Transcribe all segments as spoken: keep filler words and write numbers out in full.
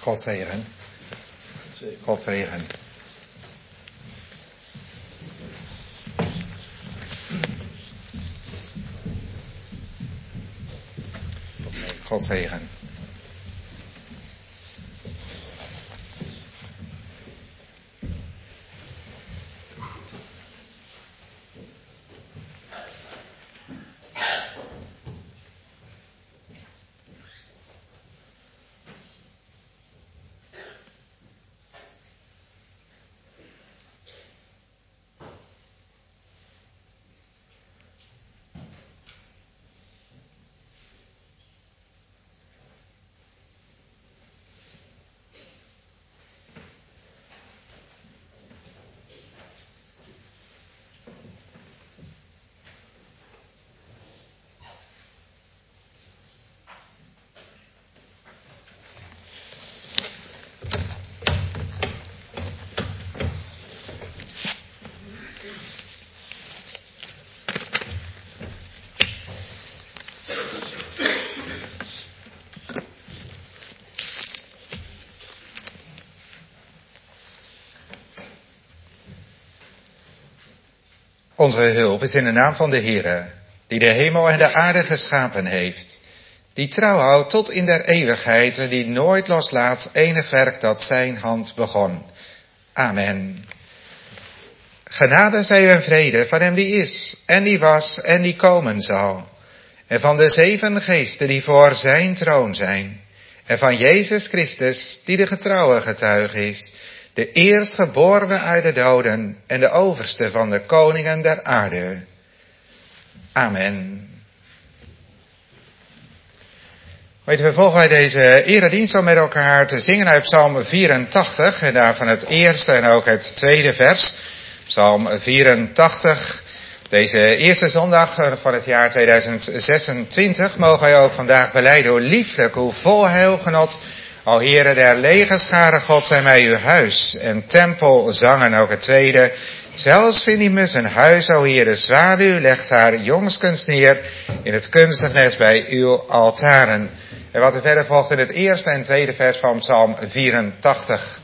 God zegen. God zegen. God zegen. Onze hulp is in de naam van de Heere, die de hemel en de aarde geschapen heeft, die trouw houdt tot in der eeuwigheid en die nooit loslaat enig werk dat zijn hand begon. Amen. Genade zij u en vrede van hem die is, en die was, en die komen zal, en van de zeven geesten die voor zijn troon zijn, en van Jezus Christus, die de getrouwe getuige is, de eerstgeborene uit de doden en de overste van de koningen der aarde. Amen. We vervolgen wij deze eredienst om met elkaar te zingen uit Psalm vierentachtig, en daarvan het eerste en ook het tweede vers. Psalm vierentachtig, deze eerste zondag van het jaar tweeduizend zesentwintig, mogen wij ook vandaag belijden hoe lieflijk, hoe vol heilgenot. O Heere der legerscharen, God zijn mij uw huis en tempel zangen ook het tweede. Zelfs Vinimus een huis, o Heere, zwaluw legt haar jongskens neer in het kunstig nest bij uw altaren. En wat er verder volgt in het eerste en tweede vers van Psalm vierentachtig.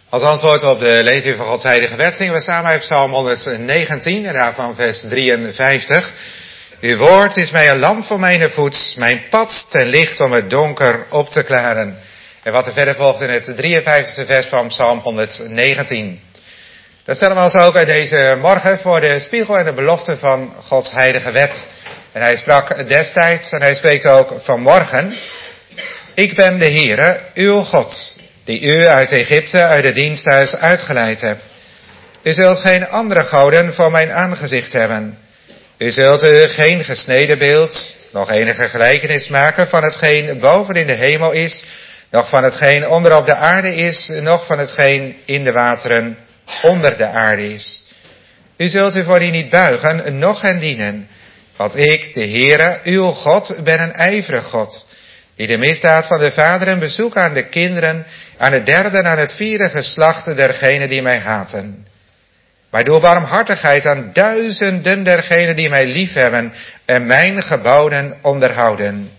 Als antwoord op de lezing van Gods heilige wet zingen we samen uit Psalm honderdnegentien en daarvan vers drieënvijftig. Uw woord is mij een lamp voor mijn voet, mijn pad ten licht om het donker op te klaren. En wat er verder volgt in het drieënvijftigste vers van Psalm honderdnegentien. Dan stellen we ons ook uit deze morgen voor de spiegel en de belofte van Gods heilige wet. En hij sprak destijds en hij spreekt ook vanmorgen. Ik ben de Heere, uw God, die u uit Egypte, uit het diensthuis uitgeleid hebt. U zult geen andere goden voor mijn aangezicht hebben. U zult u geen gesneden beeld, nog enige gelijkenis maken van hetgeen boven in de hemel is, nog van hetgeen onder op de aarde is, nog van hetgeen in de wateren onder de aarde is. U zult u voor die niet buigen, noch hen dienen, want ik, de Heere, uw God, ben een ijverig God, die de misdaad van de vaderen bezoekt aan de kinderen, aan het derde en aan het vierde geslacht dergenen die mij haten. Maar doe barmhartigheid aan duizenden dergenen die mij liefhebben en mijn geboden onderhouden.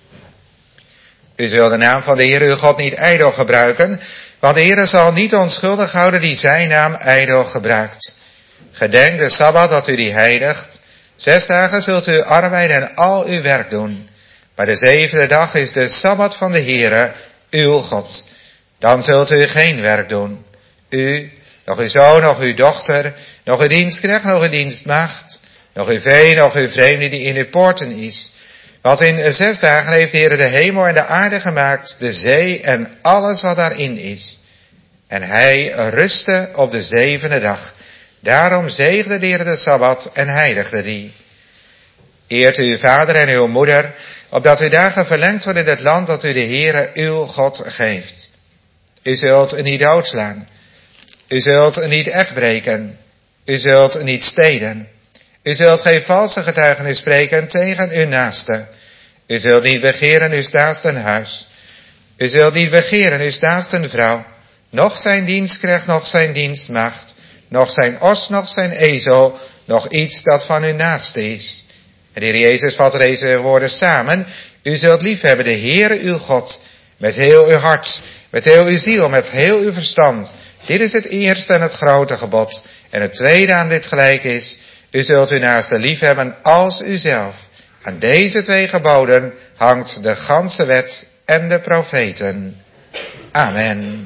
U zult de naam van de Heer uw God niet ijdel gebruiken, want de Heer zal niet onschuldig houden die zijn naam ijdel gebruikt. Gedenk de Sabbat dat u die heiligt. Zes dagen zult u arbeiden en al uw werk doen. Maar de zevende dag is de Sabbat van de Heere, uw God. Dan zult u geen werk doen. U, nog uw zoon, nog uw dochter, nog uw dienstknecht, nog uw dienstmaagd, nog uw vee, nog uw vreemde die in uw poorten is. Want in zes dagen heeft de Heere de hemel en de aarde gemaakt, de zee en alles wat daarin is. En hij rustte op de zevende dag. Daarom zegende de Heere de Sabbat en heiligde die. Eert uw vader en uw moeder, opdat uw dagen verlengd worden in het land dat u de Heere uw God geeft. U zult niet doodslaan. U zult niet echt breken. U zult niet stelen. U zult geen valse getuigenis spreken tegen uw naaste. U zult niet begeren uw naaste huis. U zult niet begeren uw naaste vrouw, noch zijn dienstknecht, noch zijn dienstmaagd, noch zijn os, noch zijn ezel, noch iets dat van uw naaste is. En de Heer Jezus vat deze woorden samen. U zult liefhebben de Heere uw God, met heel uw hart, met heel uw ziel, met heel uw verstand. Dit is het eerste en het grote gebod. En het tweede aan dit gelijk is, u zult uw naaste liefhebben als uzelf. Aan deze twee geboden hangt de ganse wet en de profeten. Amen.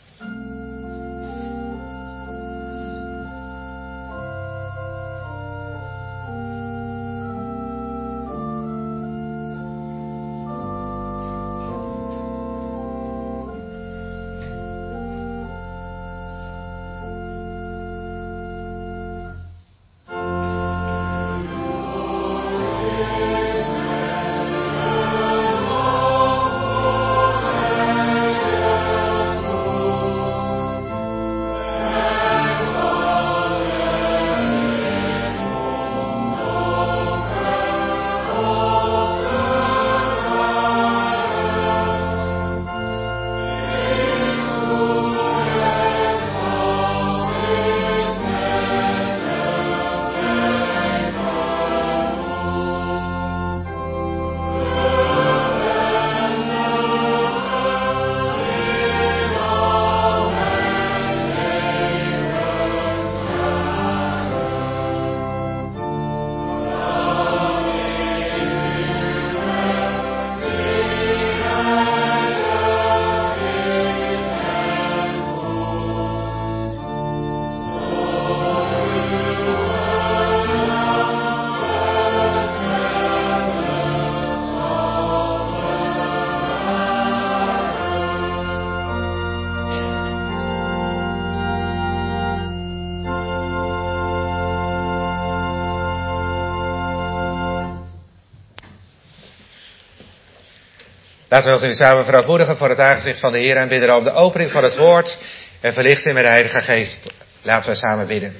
Laten we ons nu samen verootmoedigen voor het aangezicht van de Heer en bidden om de opening van het woord en verlichting met de Heilige Geest. Laten we samen bidden.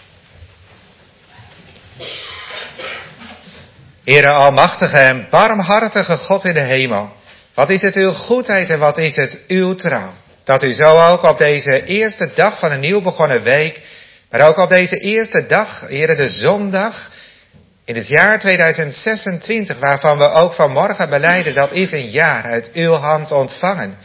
Heere almachtige en barmhartige God in de hemel, wat is het uw goedheid en wat is het uw trouw, dat u zo ook op deze eerste dag van een nieuw begonnen week, maar ook op deze eerste dag, Heere de zondag, in het jaar tweeduizend zesentwintig, waarvan we ook vanmorgen belijden, dat is een jaar uit uw hand ontvangen.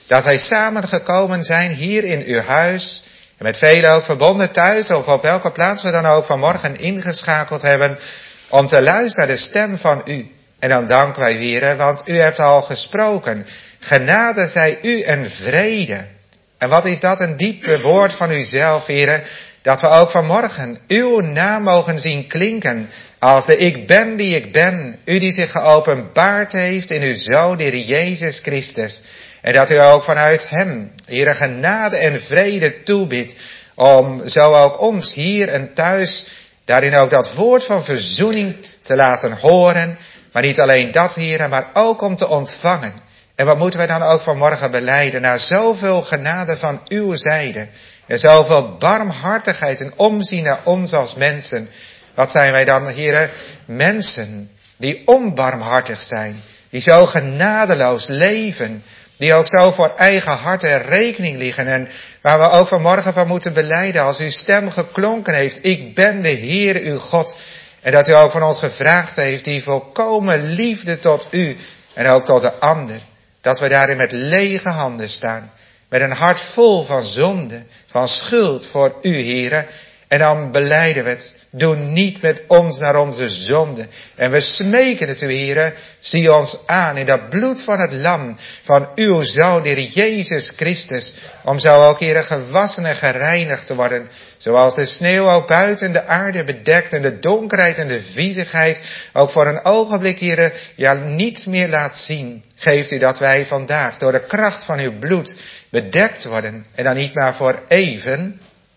Dat wij samengekomen zijn hier in uw huis. En met velen ook verbonden thuis of op welke plaats we dan ook vanmorgen ingeschakeld hebben. Om te luisteren naar de stem van u. En dan danken wij weer, want u heeft al gesproken. Genade zij u en vrede. En wat is dat een diep woord van uzelf, heren. Dat we ook vanmorgen uw naam mogen zien klinken. Als de ik ben die ik ben. U die zich geopenbaard heeft in uw Zoon, de Heer Jezus Christus. En dat u ook vanuit hem, heren, genade en vrede toebidt. Om zo ook ons hier en thuis, daarin ook dat woord van verzoening te laten horen. Maar niet alleen dat, heren, maar ook om te ontvangen. En wat moeten wij dan ook vanmorgen belijden? Na zoveel genade van uw zijde. En zoveel barmhartigheid en omzien naar ons als mensen. Wat zijn wij dan, heren? Mensen die onbarmhartig zijn. Die zo genadeloos leven. Die ook zo voor eigen hart en rekening liggen. En waar we ook vanmorgen van moeten belijden als uw stem geklonken heeft. Ik ben de Heer uw God. En dat u ook van ons gevraagd heeft die volkomen liefde tot u. En ook tot de ander. Dat we daarin met lege handen staan. Met een hart vol van zonde, van schuld voor u, heren. En dan belijden we het. Doe niet met ons naar onze zonde. En we smeken het u, heren. Zie ons aan in dat bloed van het lam. Van uw Zoon, de Heer Jezus Christus. Om zo ook, heren, gewassen en gereinigd te worden. Zoals de sneeuw ook buiten de aarde bedekt. En de donkerheid en de viezigheid ook voor een ogenblik, heren, ja, niet meer laat zien. Geeft u dat wij vandaag door de kracht van uw bloed bedekt worden. En dan niet maar voor even,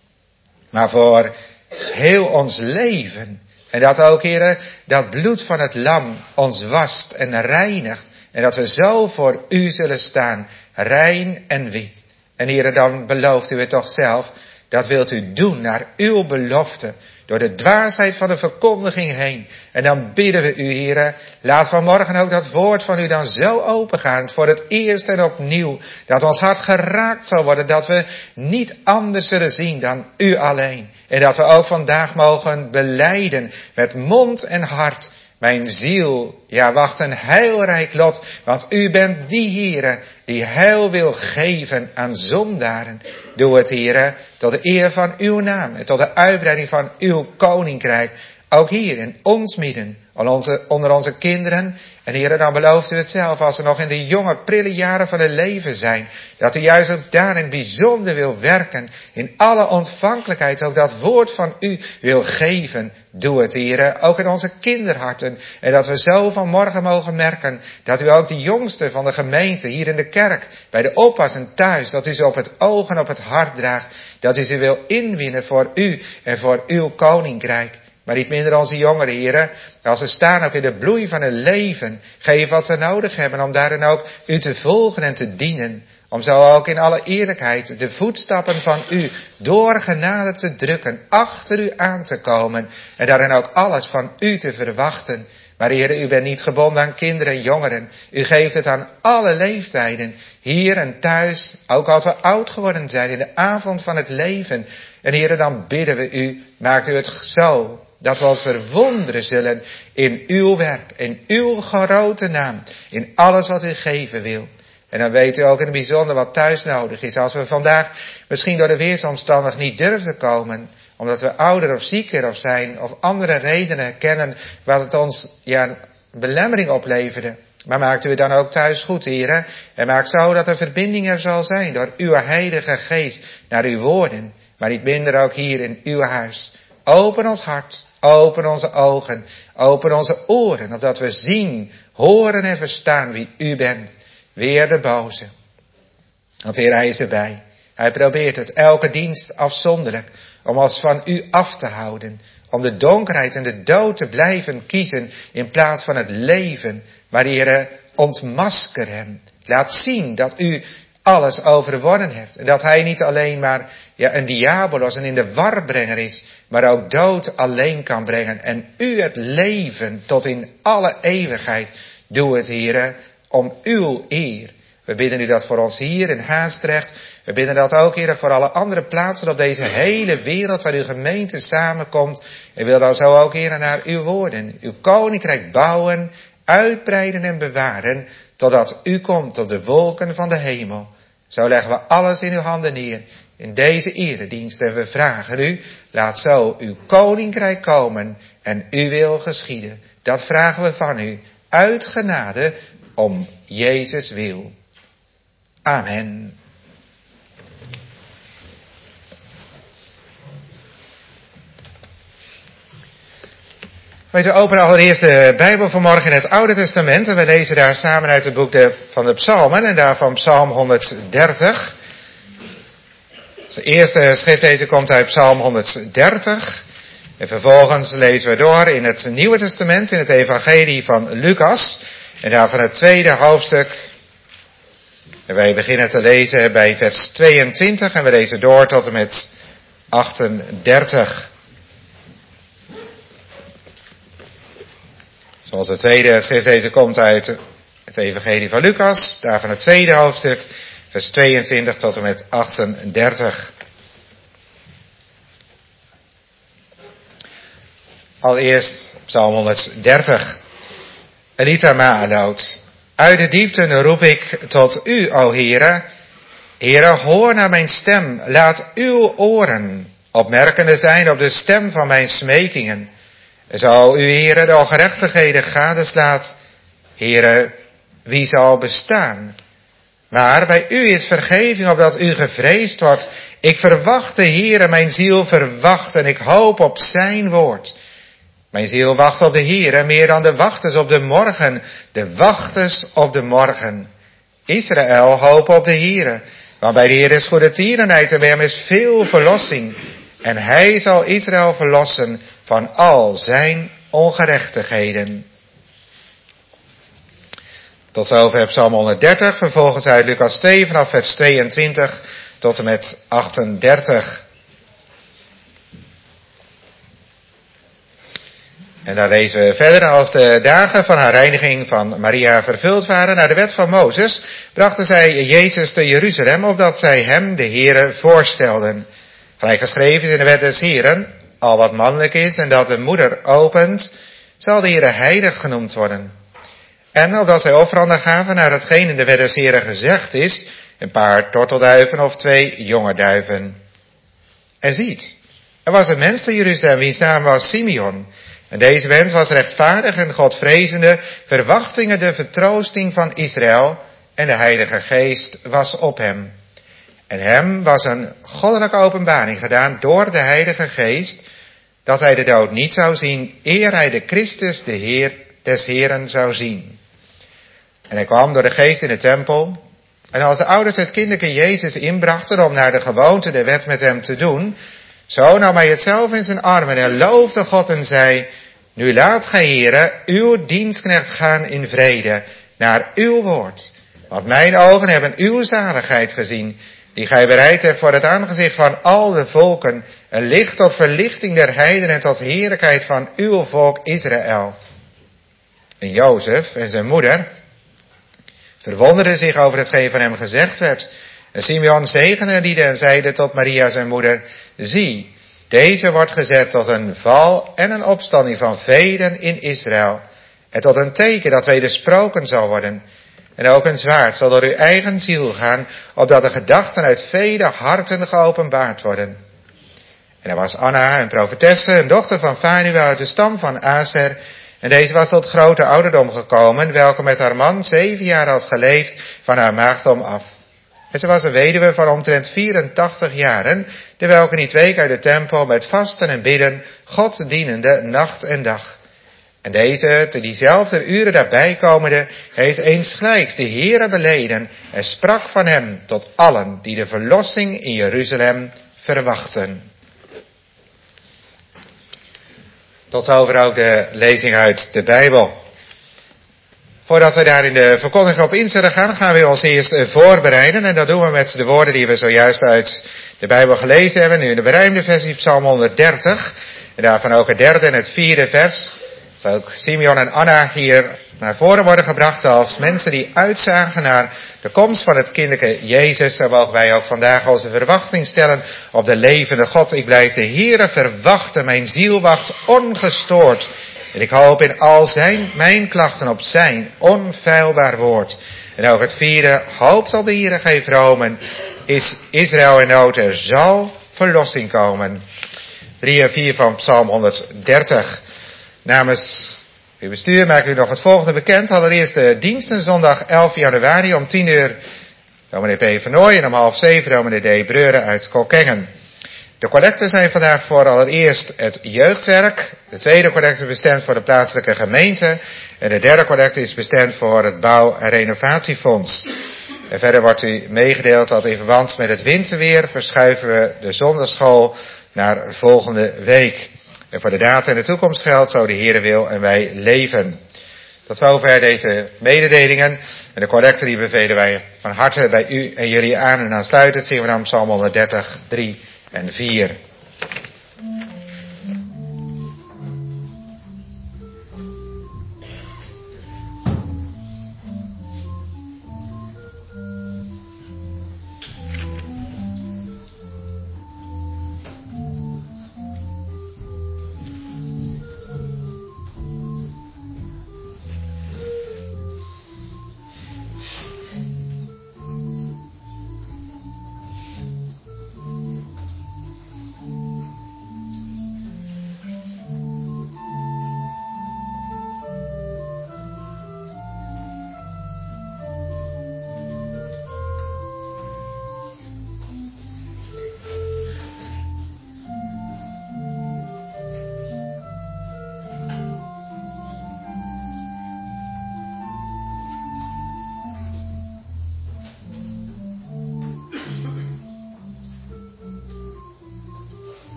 maar voor heel ons leven. En dat ook, heren, dat bloed van het lam ons wast en reinigt. En dat we zo voor u zullen staan, rein en wit. En heren, dan belooft u het toch zelf. Dat wilt u doen naar uw belofte. Door de dwaasheid van de verkondiging heen. En dan bidden we u, heren. Laat vanmorgen ook dat woord van u dan zo opengaan. Voor het eerst en opnieuw. Dat ons hart geraakt zal worden. Dat we niet anders zullen zien dan u alleen. En dat we ook vandaag mogen belijden. Met mond en hart. Mijn ziel, ja, wacht een heilrijk lot. Want u bent die Heere die heil wil geven aan zondaren. Doe het, Heere, tot de eer van uw naam. En tot de uitbreiding van uw koninkrijk. Ook hier in ons midden. Onze, onder onze kinderen. En Heere, dan belooft u het zelf als ze nog in de jonge, prille jaren van hun leven zijn. Dat u juist ook daarin bijzonder wil werken. In alle ontvankelijkheid ook dat woord van u wil geven. Doe het, Heere, ook in onze kinderharten. En dat we zo vanmorgen mogen merken. Dat u ook de jongsten van de gemeente hier in de kerk. Bij de oppas en thuis. Dat u ze op het oog en op het hart draagt. Dat u ze wil inwinnen voor u en voor uw koninkrijk. Maar niet minder onze jongeren, heren. Als ze staan ook in de bloei van hun leven. Geef wat ze nodig hebben om daarin ook u te volgen en te dienen. Om zo ook in alle eerlijkheid de voetstappen van u door genade te drukken. Achter u aan te komen. En daarin ook alles van u te verwachten. Maar heren, u bent niet gebonden aan kinderen en jongeren. U geeft het aan alle leeftijden. Hier en thuis, ook als we oud geworden zijn in de avond van het leven. En heren, dan bidden we u, maakt u het zo. Dat we ons verwonderen zullen in uw werk, in uw grote naam, in alles wat u geven wil. En dan weet u ook in het bijzonder wat thuis nodig is. Als we vandaag misschien door de weersomstandigheden niet durven te komen, omdat we ouder of zieker of zijn, of andere redenen kennen wat het ons ja, belemmering opleverde. Maar maakt u het dan ook thuis goed, heren. En maak zo dat er verbinding er zal zijn door uw heilige geest naar uw woorden. Maar niet minder ook hier in uw huis. Open ons hart, open onze ogen, open onze oren, opdat we zien, horen en verstaan wie u bent. Weer de boze. Want Heer, hij is erbij. Hij probeert het, elke dienst afzonderlijk, om ons van u af te houden. Om de donkerheid en de dood te blijven kiezen in plaats van het leven. Maar Heer, ontmasker hem. Laat zien dat u alles overwonnen hebt. En dat hij niet alleen maar ja, een diabolos en in de warbrenger is, maar ook dood alleen kan brengen. En u het leven tot in alle eeuwigheid. Doe het, Heere, om uw eer. We bidden u dat voor ons hier in Haastrecht. We bidden dat ook, Heere, voor alle andere plaatsen op deze hele wereld waar uw gemeente samenkomt. En wil dan zo ook, Heere, naar uw woorden, uw koninkrijk bouwen, uitbreiden en bewaren, totdat u komt op de wolken van de hemel. Zo leggen we alles in uw handen neer in deze eredienst en we vragen u, laat zo uw koninkrijk komen en uw wil geschieden. Dat vragen we van u uit genade om Jezus wil. Amen. We openen allereerst de Bijbel vanmorgen in het Oude Testament en we lezen daar samen uit het boek de, van de Psalmen en daarvan Psalm honderddertig. De eerste schriftlezer komt uit Psalm honderddertig en vervolgens lezen we door in het Nieuwe Testament in het Evangelie van Lucas en daarvan het tweede hoofdstuk. En wij beginnen te lezen bij vers tweeëntwintig en we lezen door tot en met achtendertig. Zoals de tweede schriftlezer komt uit het Evangelie van Lucas, daarvan het tweede hoofdstuk, vers tweeëntwintig tot en met achtendertig. Allereerst Psalm honderddertig. Elita Ma'alot. Uit de diepten roep ik tot u, o Heere. Heere, hoor naar mijn stem. Laat uw oren opmerkende zijn op de stem van mijn smekingen. Zo u, Heere, de ongerechtigheden gadeslaat. Heere, wie zal bestaan? Maar bij u is vergeving opdat u gevreesd wordt. Ik verwacht de Heere, mijn ziel verwacht en ik hoop op zijn woord. Mijn ziel wacht op de Heere, meer dan de wachters op de morgen. De wachters op de morgen. Israël hoop op de Heere. Want bij de Heere is goede tierenheid en bij hem is veel verlossing. En hij zal Israël verlossen van al zijn ongerechtigheden. Tot zover Psalm honderddertig, vervolgens uit Lucas twee vanaf vers tweeëntwintig tot en met achtendertig. En daar lezen we verder. Als de dagen van haar reiniging van Maria vervuld waren naar de wet van Mozes, brachten zij Jezus te Jeruzalem, opdat zij hem, de Heere, voorstelden. Gelijk geschreven is in de wet des Heeren, al wat mannelijk is en dat de moeder opent, zal de Heere heilig genoemd worden. En opdat zij offeranden gaven naar hetgeen in de wet des Heeren gezegd is, een paar tortelduiven of twee jonge duiven. En ziet, er was een mens te Jeruzalem wiens naam was Simeon. En deze mens was rechtvaardig en godvrezende, verwachtingen de vertroosting van Israël, en de Heilige Geest was op hem. En hem was een goddelijke openbaring gedaan door de Heilige Geest, dat hij de dood niet zou zien, eer hij de Christus, de Heer des Heeren, zou zien. En hij kwam door de Geest in de tempel, en als de ouders het kinderke Jezus inbrachten om naar de gewoonte de wet met hem te doen, zo nam hij het zelf in zijn armen en loofde God en zei, nu laat gij, Heere, uw dienstknecht gaan in vrede, naar uw woord. Want mijn ogen hebben uw zaligheid gezien, die gij bereid hebt voor het aangezicht van al de volken, een licht tot verlichting der heidenen en tot heerlijkheid van uw volk Israël. En Jozef en zijn moeder verwonderden zich over hetgeen van hem gezegd werd. En Simeon zegende die en zeide tot Maria zijn moeder, zie, deze wordt gezet tot een val en een opstanding van velen in Israël, en tot een teken dat wedersproken zal worden. En ook een zwaard zal door uw eigen ziel gaan, opdat de gedachten uit vele harten geopenbaard worden. En er was Anna, een profetesse, een dochter van Fanuel uit de stam van Aser, en deze was tot grote ouderdom gekomen, welke met haar man zeven jaar had geleefd van haar maagdom af. En ze was een weduwe van omtrent vierentachtig jaren, de welke niet week uit de tempel met vasten en bidden, God dienende nacht en dag. En deze, te diezelfde uren daarbij komende, heeft eensgelijks de Heere beleden en sprak van hem tot allen die de verlossing in Jeruzalem verwachten. Tot zover ook de lezing uit de Bijbel. Voordat we daar in de verkondiging op in zullen gaan, gaan we ons eerst voorbereiden. En dat doen we met de woorden die we zojuist uit de Bijbel gelezen hebben. Nu in de berijmde versie Psalm honderddertig. En daarvan ook het derde en het vierde vers. Zal ook Simeon en Anna hier naar voren worden gebracht als mensen die uitzagen naar de komst van het kinderke Jezus. Zo mogen wij ook vandaag onze verwachting stellen op de levende God. Ik blijf de Heere verwachten, mijn ziel wacht ongestoord. En ik hoop in al zijn, mijn klachten op zijn onfeilbaar woord. En ook het vierde, hoopt op de Heere, geef romen, is Israël in nood, er zal verlossing komen. Drie en vier van Psalm honderddertig. Namens uw bestuur maak ik u nog het volgende bekend. Allereerst de diensten zondag elf januari om tien uur. Dominee P. Vernooy en om half zeven dominee D. Breuren uit Kockengen. De collecten zijn vandaag voor allereerst het jeugdwerk. De tweede collecte is bestemd voor de plaatselijke gemeente. En de derde collecte is bestemd voor het bouw- en renovatiefonds. En verder wordt u meegedeeld dat in verband met het winterweer verschuiven we de zondagschool naar volgende week. En voor de data en de toekomst geldt, zo de Heere wil en wij leven. Tot zover deze mededelingen. En de collecte die bevelen wij van harte bij u en jullie aan. En aansluitend zien we dan Psalm honderddertig, drie en vier.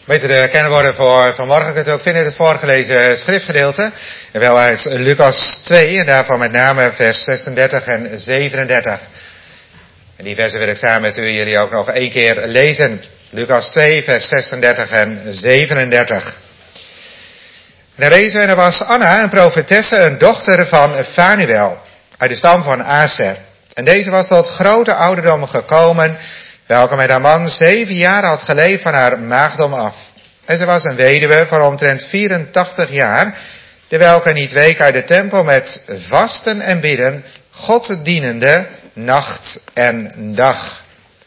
Beter de kernwoorden voor vanmorgen kunt u ook vinden in het voorgelezen schriftgedeelte. En wel uit Lucas twee en daarvan met name vers zesendertig en zevenendertig. En die versen wil ik samen met u en jullie ook nog één keer lezen. Lucas twee vers zesendertig en zevenendertig. En daar lezen we, en er was Anna, een profetesse, een dochter van Fanuel, uit de stam van Aser. En deze was tot grote ouderdom gekomen, welke met haar man zeven jaar had geleefd van haar maagdom af. En ze was een weduwe van omtrent vierentachtig jaar, de welke niet week uit de tempel met vasten en bidden, God dienende, nacht en dag.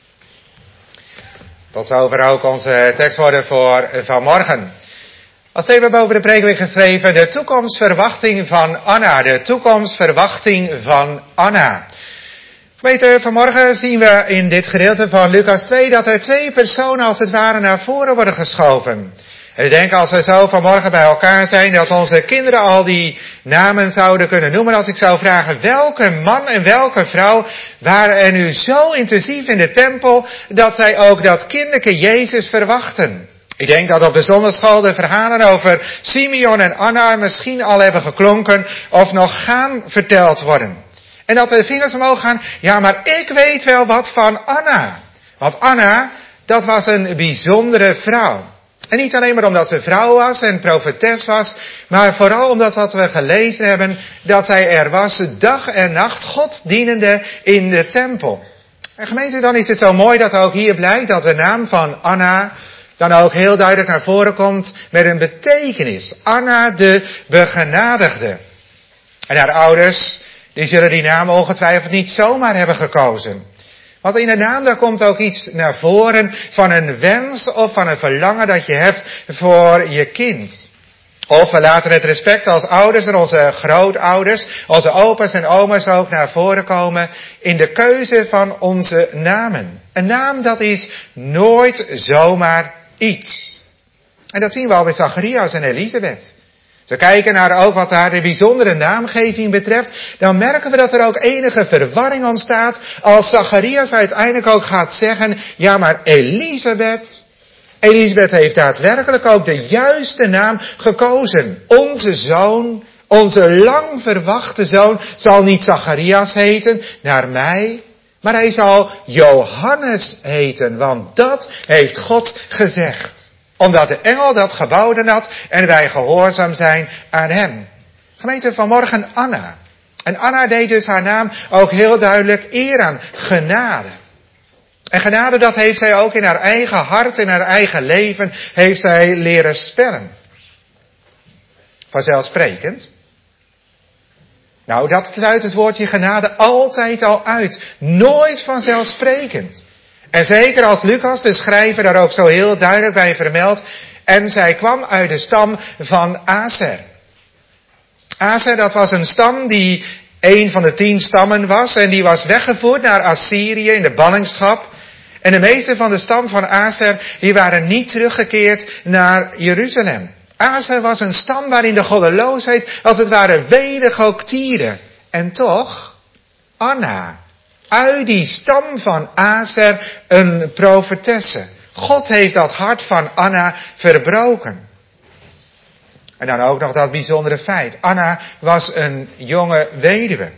Tot zover ook onze tekstwoorden voor vanmorgen. Als thema boven de preek weer geschreven, de toekomstverwachting van Anna, de toekomstverwachting van Anna. Gemeente, vanmorgen zien we in dit gedeelte van Lucas twee dat er twee personen als het ware naar voren worden geschoven. En ik denk als we zo vanmorgen bij elkaar zijn, dat onze kinderen al die namen zouden kunnen noemen. Als ik zou vragen, welke man en welke vrouw waren er nu zo intensief in de tempel, dat zij ook dat kinderke Jezus verwachten? Ik denk dat op de zondagschool de verhalen over Simeon en Anna misschien al hebben geklonken of nog gaan verteld worden. En dat de vingers omhoog gaan, ja, maar ik weet wel wat van Anna. Want Anna, dat was een bijzondere vrouw. En niet alleen maar omdat ze vrouw was en profetes was, maar vooral omdat wat we gelezen hebben, dat zij er was dag en nacht God dienende in de tempel. En gemeente, dan is het zo mooi dat ook hier blijkt dat de naam van Anna dan ook heel duidelijk naar voren komt met een betekenis. Anna de begenadigde. En haar ouders, die zullen die naam ongetwijfeld niet zomaar hebben gekozen. Want in de naam daar komt ook iets naar voren van een wens of van een verlangen dat je hebt voor je kind. Of we laten het respect als ouders en onze grootouders, onze opa's en oma's ook naar voren komen in de keuze van onze namen. Een naam dat is nooit zomaar iets. En dat zien we al bij Zacharias en Elisabeth. Als we kijken naar ook wat daar de bijzondere naamgeving betreft, dan merken we dat er ook enige verwarring ontstaat als Zacharias uiteindelijk ook gaat zeggen, ja maar Elisabeth, Elisabeth heeft daadwerkelijk ook de juiste naam gekozen. Onze zoon, onze lang verwachte zoon, zal niet Zacharias heten, naar mij, maar hij zal Johannes heten, want dat heeft God gezegd. Omdat de engel dat geboden had en wij gehoorzaam zijn aan hem. Gemeente, vanmorgen Anna. En Anna deed dus haar naam ook heel duidelijk eer aan. Genade. En genade, dat heeft zij ook in haar eigen hart, in haar eigen leven, heeft zij leren spellen. Vanzelfsprekend. Nou, dat sluit het woordje genade altijd al uit. Nooit vanzelfsprekend. En zeker als Lucas, de schrijver, daar ook zo heel duidelijk bij vermeldt. En zij kwam uit de stam van Aser. Aser, dat was een stam die een van de tien stammen was. En die was weggevoerd naar Assyrië in de ballingschap. En de meeste van de stam van Aser, die waren niet teruggekeerd naar Jeruzalem. Aser was een stam waarin de goddeloosheid als het ware welig ook tierde. En toch, Anna, uit die stam van Aser een profetesse. God heeft dat hart van Anna verbroken. En dan ook nog dat bijzondere feit. Anna was een jonge weduwe.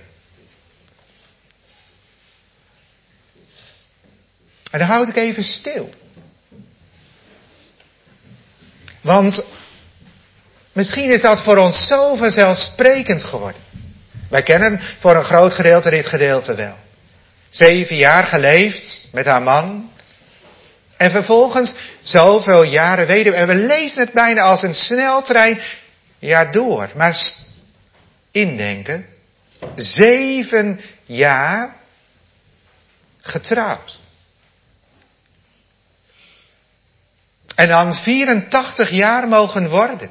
En dan houd ik even stil. Want misschien is dat voor ons zo vanzelfsprekend geworden. Wij kennen voor een groot gedeelte dit gedeelte wel. Zeven jaar geleefd met haar man. En vervolgens zoveel jaren weduwe. En we lezen het bijna als een sneltrein. Ja, door. Maar indenken. Zeven jaar getrouwd. En dan vierentachtig jaar mogen worden.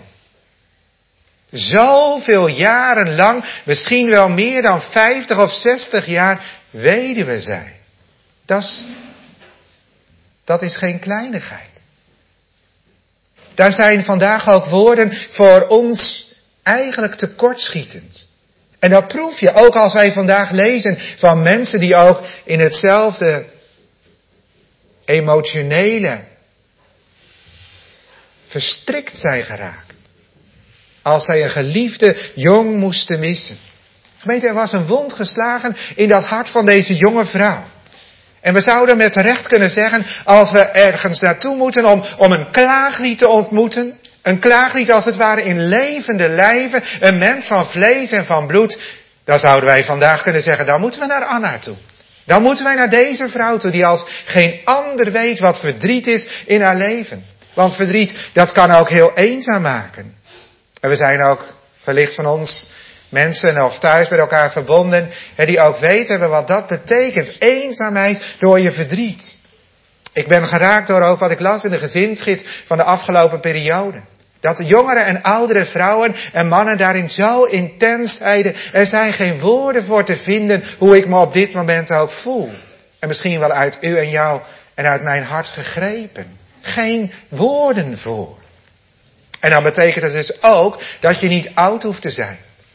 Zoveel jaren lang, misschien wel meer dan vijftig of zestig jaar weduwe zijn. Dat is, dat is geen kleinigheid. Daar zijn vandaag ook woorden voor ons eigenlijk tekortschietend. En dat proef je ook als wij vandaag lezen van mensen die ook in hetzelfde emotionele verstrikt zijn geraakt. Als zij een geliefde jong moesten missen. Gemeente, er was een wond geslagen in dat hart van deze jonge vrouw. En we zouden met recht kunnen zeggen, als we ergens naartoe moeten om, om een klaaglied te ontmoeten. Een klaaglied als het ware in levende lijven, een mens van vlees en van bloed. Dan zouden wij vandaag kunnen zeggen, dan moeten we naar Anna toe. Dan moeten wij naar deze vrouw toe, die als geen ander weet wat verdriet is in haar leven. Want verdriet, dat kan ook heel eenzaam maken. En we zijn ook, wellicht van ons, mensen of thuis met elkaar verbonden, en die ook weten wat dat betekent. Eenzaamheid door je verdriet. Ik ben geraakt door ook wat ik las in de gezinsgids van de afgelopen periode. Dat de jongere en oudere vrouwen en mannen daarin zo intens zeiden, er zijn geen woorden voor te vinden hoe ik me op dit moment ook voel. En misschien wel uit u en jou en uit mijn hart gegrepen. Geen woorden voor. En dan betekent het dus ook dat je niet oud hoeft te zijn.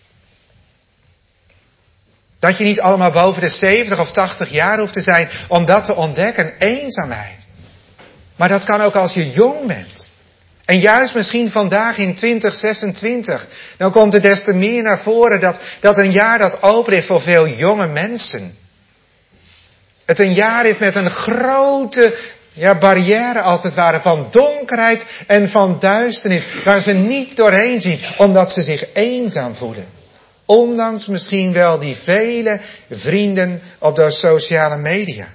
Dat je niet allemaal boven de zeventig of tachtig jaar hoeft te zijn om dat te ontdekken, eenzaamheid. Maar dat kan ook als je jong bent. En juist misschien vandaag in twintig zesentwintig, dan komt het des te meer naar voren dat, dat een jaar dat open ligt voor veel jonge mensen. Het een jaar is met een grote ja, barrière als het ware van donkerheid en van duisternis, waar ze niet doorheen zien, omdat ze zich eenzaam voelen. Ondanks misschien wel die vele vrienden op de sociale media.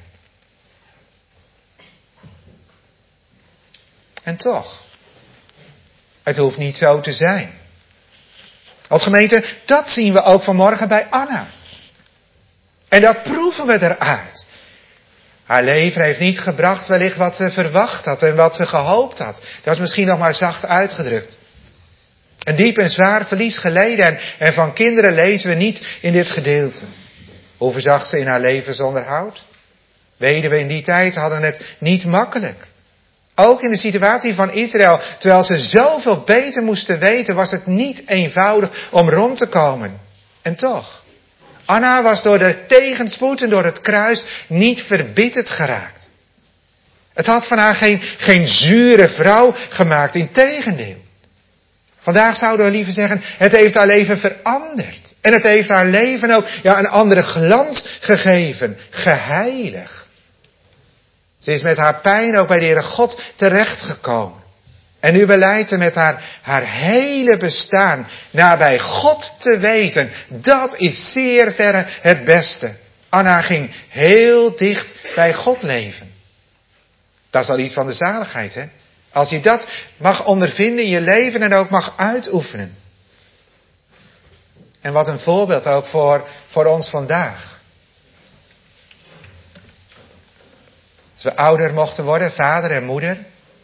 En toch, het hoeft niet zo te zijn. Als gemeente, dat zien we ook vanmorgen bij Anna. En dat proeven we eruit. Haar leven heeft niet gebracht wellicht wat ze verwacht had en wat ze gehoopt had. Dat is misschien nog maar zacht uitgedrukt. Een diep en zwaar verlies geleden en, en van kinderen lezen we niet in dit gedeelte. Hoe verzag ze in haar levensonderhoud? Weduwen in die tijd hadden het niet makkelijk. Ook in de situatie van Israël, terwijl ze zoveel beter moesten weten, was het niet eenvoudig om rond te komen. En toch, Anna was door de tegenspoed en door het kruis niet verbitterd geraakt. Het had van haar geen, geen zure vrouw gemaakt, integendeel. Vandaag zouden we liever zeggen, het heeft haar leven veranderd. En het heeft haar leven ook ja, een andere glans gegeven, geheiligd. Ze is met haar pijn ook bij de Heere God terechtgekomen. En nu beleidt ze met haar, haar hele bestaan nabij God te wezen. Dat is zeer verre het beste. Anna ging heel dicht bij God leven. Dat is al iets van de zaligheid, hè? Als je dat mag ondervinden in je leven en ook mag uitoefenen. En wat een voorbeeld ook voor, voor ons vandaag. Als we ouder mochten worden, vader en moeder.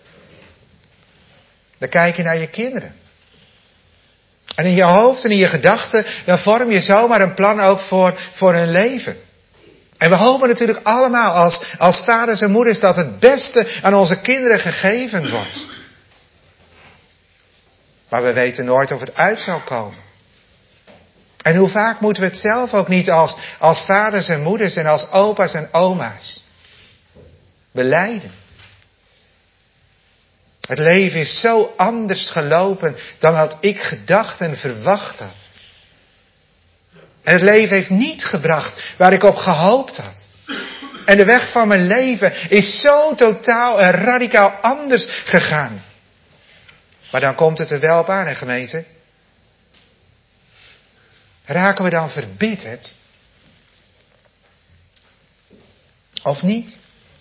Dan kijk je naar je kinderen. En in je hoofd en in je gedachten, dan vorm je zomaar een plan ook voor, voor hun leven. En we hopen natuurlijk allemaal als, als vaders en moeders dat het beste aan onze kinderen gegeven wordt. Maar we weten nooit of het uit zal komen. En hoe vaak moeten we het zelf ook niet als, als vaders en moeders en als opa's en oma's belijden. Het leven is zo anders gelopen dan wat ik gedacht en verwacht had. En het leven heeft niet gebracht waar ik op gehoopt had. En de weg van mijn leven is zo totaal en radicaal anders gegaan. Maar dan komt het er wel op aan, hè, gemeente. Raken we dan verbitterd? Of niet?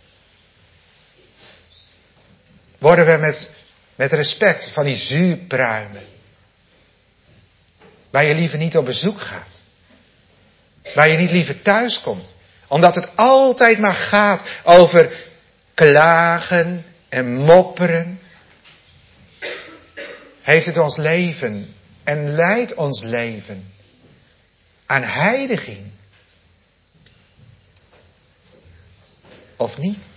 Worden we met, met respect van die zuurpruimen, waar je liever niet op bezoek gaat, waar je niet liever thuis komt, omdat het altijd maar gaat over klagen en mopperen, heeft het ons leven en leidt ons leven aan heiliging? Of niet?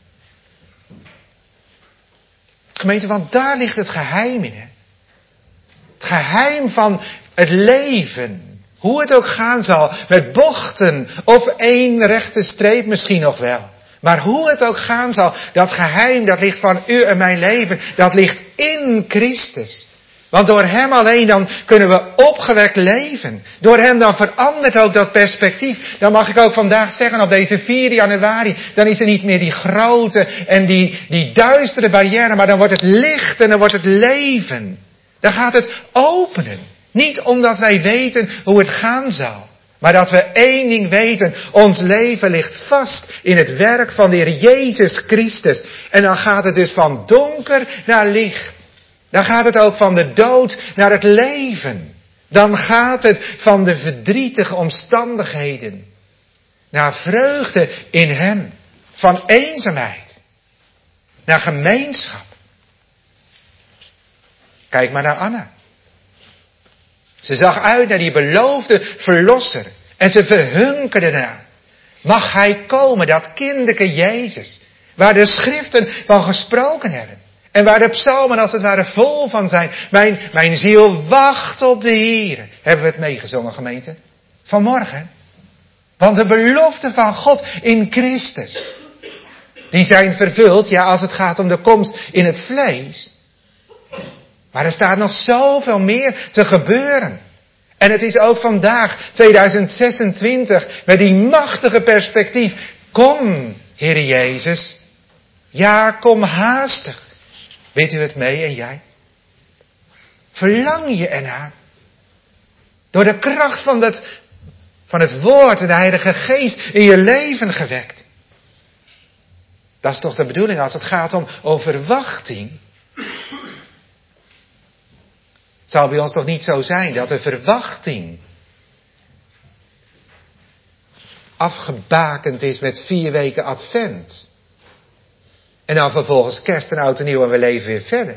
Gemeente, want daar ligt het geheim in. Hè? Het geheim van het leven. Hoe het ook gaan zal. Met bochten of één rechte streep misschien nog wel. Maar hoe het ook gaan zal. Dat geheim dat ligt van u en mijn leven. Dat ligt in Christus. Want door hem alleen dan kunnen we opgewekt leven. Door hem dan verandert ook dat perspectief. Dan mag ik ook vandaag zeggen op deze vierde januari. Dan is er niet meer die grote en die, die duistere barrière. Maar dan wordt het licht en dan wordt het leven. Dan gaat het openen. Niet omdat wij weten hoe het gaan zal. Maar dat we één ding weten. Ons leven ligt vast in het werk van de Heer Jezus Christus. En dan gaat het dus van donker naar licht. Dan gaat het ook van de dood naar het leven. Dan gaat het van de verdrietige omstandigheden naar vreugde in hem. Van eenzaamheid naar gemeenschap. Kijk maar naar Anna. Ze zag uit naar die beloofde verlosser. En ze verhunkerde ernaar. Mag hij komen, dat kinderke Jezus. Waar de schriften van gesproken hebben. En waar de psalmen als het ware vol van zijn. Mijn, mijn ziel wacht op de Heer. Hebben we het meegezongen, gemeente? Vanmorgen. Want de beloften van God in Christus. Die zijn vervuld, ja, als het gaat om de komst in het vlees. Maar er staat nog zoveel meer te gebeuren. En het is ook vandaag, tweeduizend zesentwintig, met die machtige perspectief. Kom, Heer Jezus. Ja, kom haastig. Weet u het mee en jij? Verlang je ernaar? Door de kracht van het, van het woord en de Heilige Geest in je leven gewekt. Dat is toch de bedoeling als het gaat om, om verwachting. Het zal bij ons toch niet zo zijn dat de verwachting afgebakend is met vier weken advent. En dan vervolgens kerst en oud en nieuw en we leven weer verder.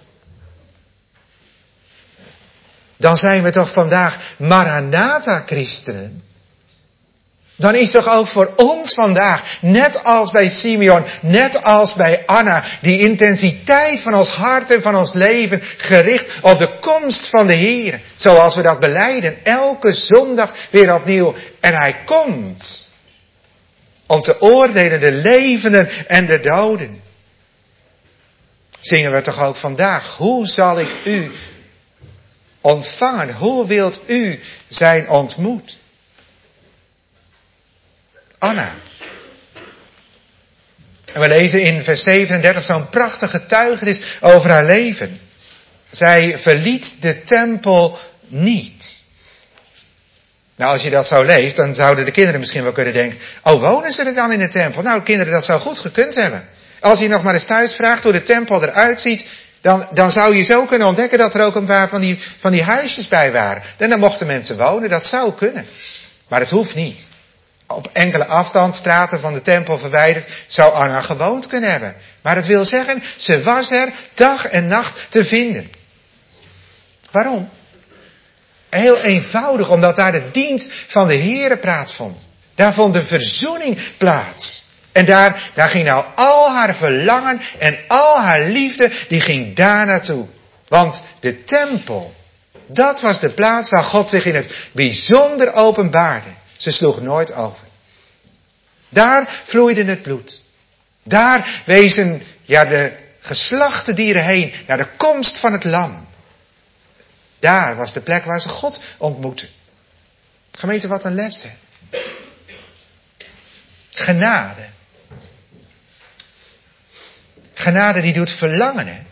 Dan zijn we toch vandaag Maranatha-christenen. Dan is toch ook voor ons vandaag, net als bij Simeon, net als bij Anna, die intensiteit van ons hart en van ons leven gericht op de komst van de Heer. Zoals we dat belijden, elke zondag weer opnieuw. En Hij komt om te oordelen de levenden en de doden. Zingen we toch ook vandaag, hoe zal ik u ontvangen? Hoe wilt u zijn ontmoet? Anna. En we lezen in vers zevenendertig zo'n prachtige getuigenis over haar leven. Zij verliet de tempel niet. Nou, als je dat zo leest, dan zouden de kinderen misschien wel kunnen denken, oh, wonen ze er dan in de tempel? Nou, kinderen, dat zou goed gekund hebben. Als je nog maar eens thuis vraagt hoe de tempel eruit ziet, dan, dan zou je zo kunnen ontdekken dat er ook een paar van die, van die huisjes bij waren. En dan mochten mensen wonen, dat zou kunnen. Maar het hoeft niet. Op enkele afstand, straten van de tempel verwijderd, zou Anna gewoond kunnen hebben. Maar het wil zeggen, ze was er dag en nacht te vinden. Waarom? Heel eenvoudig, omdat daar de dienst van de Heere plaatsvond. Daar vond de verzoening plaats. En daar, daar ging nou al haar verlangen en al haar liefde, die ging daar naartoe. Want de tempel, dat was de plaats waar God zich in het bijzonder openbaarde. Ze sloeg nooit over. Daar vloeide het bloed. Daar wezen ja, de geslachte dieren heen naar de komst van het lam. Daar was de plek waar ze God ontmoetten. Gemeente, wat een les, hè? Genade. Genade die doet verlangen, hè?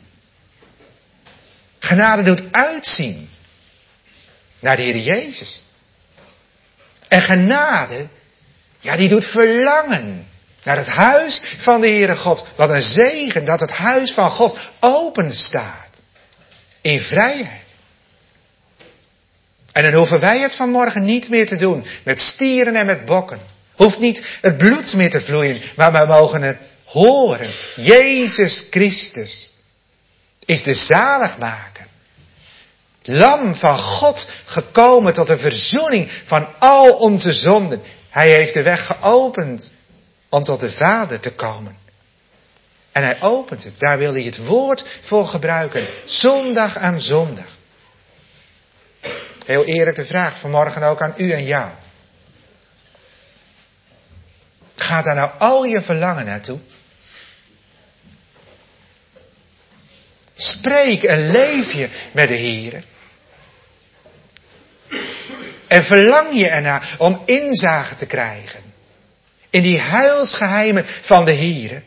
Genade doet uitzien naar de Heer Jezus. En genade, ja, die doet verlangen naar het huis van de Heere God. Wat een zegen dat het huis van God open staat. In vrijheid. En dan hoeven wij het vanmorgen niet meer te doen met stieren en met bokken. Hoeft niet het bloed meer te vloeien, maar wij mogen het horen. Jezus Christus is de zaligmaker. Lam van God gekomen tot de verzoening van al onze zonden. Hij heeft de weg geopend om tot de Vader te komen. En hij opent het. Daar wil hij het woord voor gebruiken. Zondag aan zondag. Heel eerlijk de vraag vanmorgen ook aan u en jou. Gaat daar nou al je verlangen naartoe? Spreek en leef je met de Heer. En verlang je ernaar om inzage te krijgen in die heilsgeheimen van de Heer.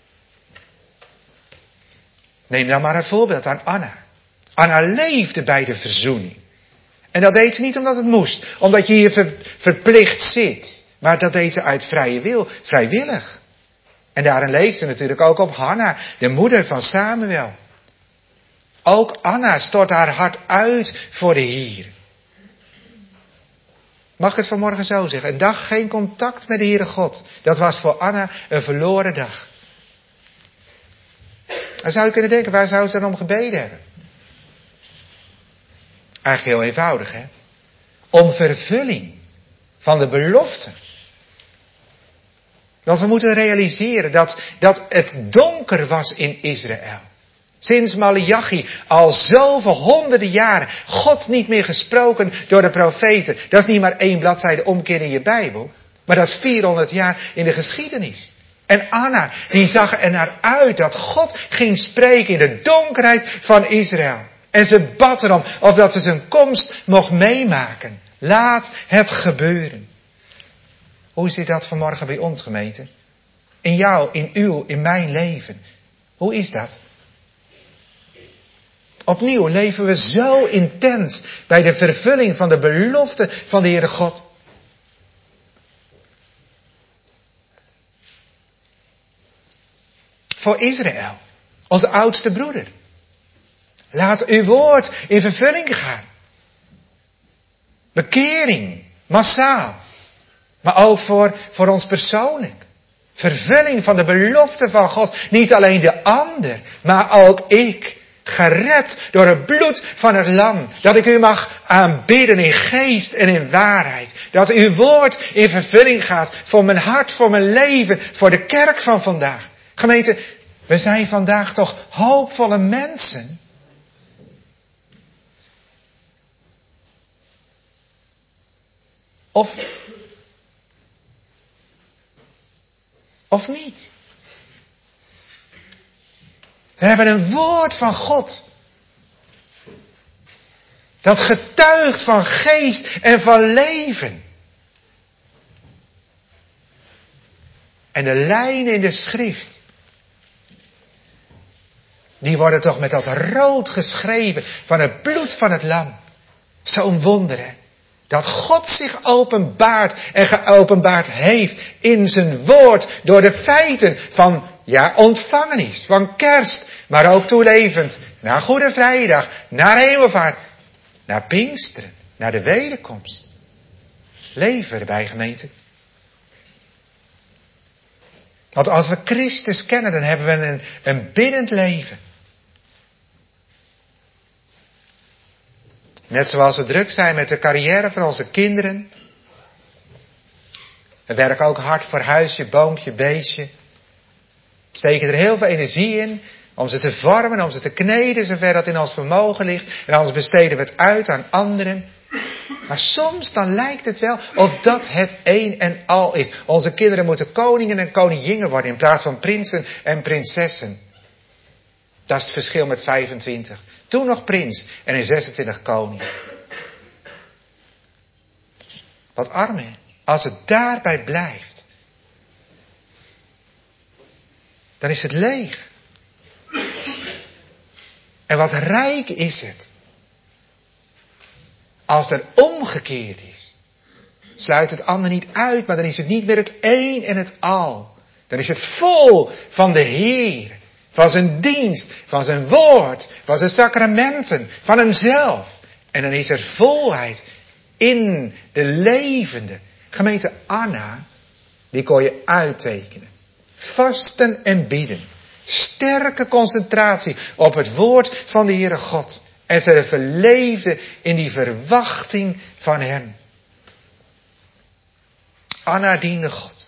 Neem dan maar een voorbeeld aan Anna. Anna leefde bij de verzoening. En dat deed ze niet omdat het moest, omdat je hier ver, verplicht zit. Maar dat deed ze uit vrije wil, vrijwillig. En daarin leeft ze natuurlijk ook op Hanna, de moeder van Samuel. Ook Anna stort haar hart uit voor de Heer. Mag ik het vanmorgen zo zeggen? Een dag geen contact met de Heere God. Dat was voor Anna een verloren dag. Dan zou je kunnen denken, waar zou ze dan om gebeden hebben? Eigenlijk heel eenvoudig, hè? Om vervulling van de belofte. Want we moeten realiseren dat, dat het donker was in Israël. Sinds Maleachi al zoveel honderden jaren. God niet meer gesproken door de profeten. Dat is niet maar één bladzijde omkeer in je Bijbel. Maar dat is vierhonderd jaar in de geschiedenis. En Anna, die zag er naar uit dat God ging spreken in de donkerheid van Israël. En ze bad erom of dat ze zijn komst mocht meemaken. Laat het gebeuren. Hoe zit dat vanmorgen bij ons, gemeente? In jou, in uw, in mijn leven. Hoe is dat? Opnieuw leven we zo intens bij de vervulling van de belofte van de Heere God. Voor Israël, onze oudste broeder. Laat uw woord in vervulling gaan. Bekering, massaal. Maar ook voor, voor ons persoonlijk. Vervulling van de belofte van God. Niet alleen de ander, maar ook ik. Gered door het bloed van het lam. Dat ik u mag aanbidden in geest en in waarheid. Dat uw woord in vervulling gaat voor mijn hart, voor mijn leven, voor de kerk van vandaag. Gemeente, we zijn vandaag toch hoopvolle mensen. Of, of niet? We hebben een woord van God. Dat getuigt van geest en van leven. En de lijnen in de schrift. Die worden toch met dat rood geschreven van het bloed van het lam. Zo'n wonder, hè. Dat God zich openbaart en geopenbaard heeft in zijn woord. Door de feiten van, ja, ontvangenis, van kerst. Maar ook toelevend naar Goede Vrijdag, naar Hemelvaart, naar Pinksteren, naar de wederkomst. Leven erbij, gemeente. Want als we Christus kennen, dan hebben we een, een biddend leven. Net zoals we druk zijn met de carrière van onze kinderen. We werken ook hard voor huisje, boompje, beestje. We steken er heel veel energie in om ze te vormen, om ze te kneden, zover dat in ons vermogen ligt. En anders besteden we het uit aan anderen. Maar soms dan lijkt het wel of dat het een en al is. Onze kinderen moeten koningen en koninginnen worden in plaats van prinsen en prinsessen. Dat is het verschil met vijfentwintig. Toen nog prins en in zesentwintig koning. Wat arm, hè? Als het daarbij blijft, dan is het leeg. En wat rijk is het als er omgekeerd is. Sluit het ander niet uit, maar dan is het niet meer het een en het al. Dan is het vol van de Heer. Van zijn dienst, van zijn woord, van zijn sacramenten, van hemzelf. En dan is er volheid in de levende. Gemeente Anna, die kon je uittekenen. Vasten en bidden. Sterke concentratie op het woord van de Heere God. En ze verleefde in die verwachting van hem. Anna diende God.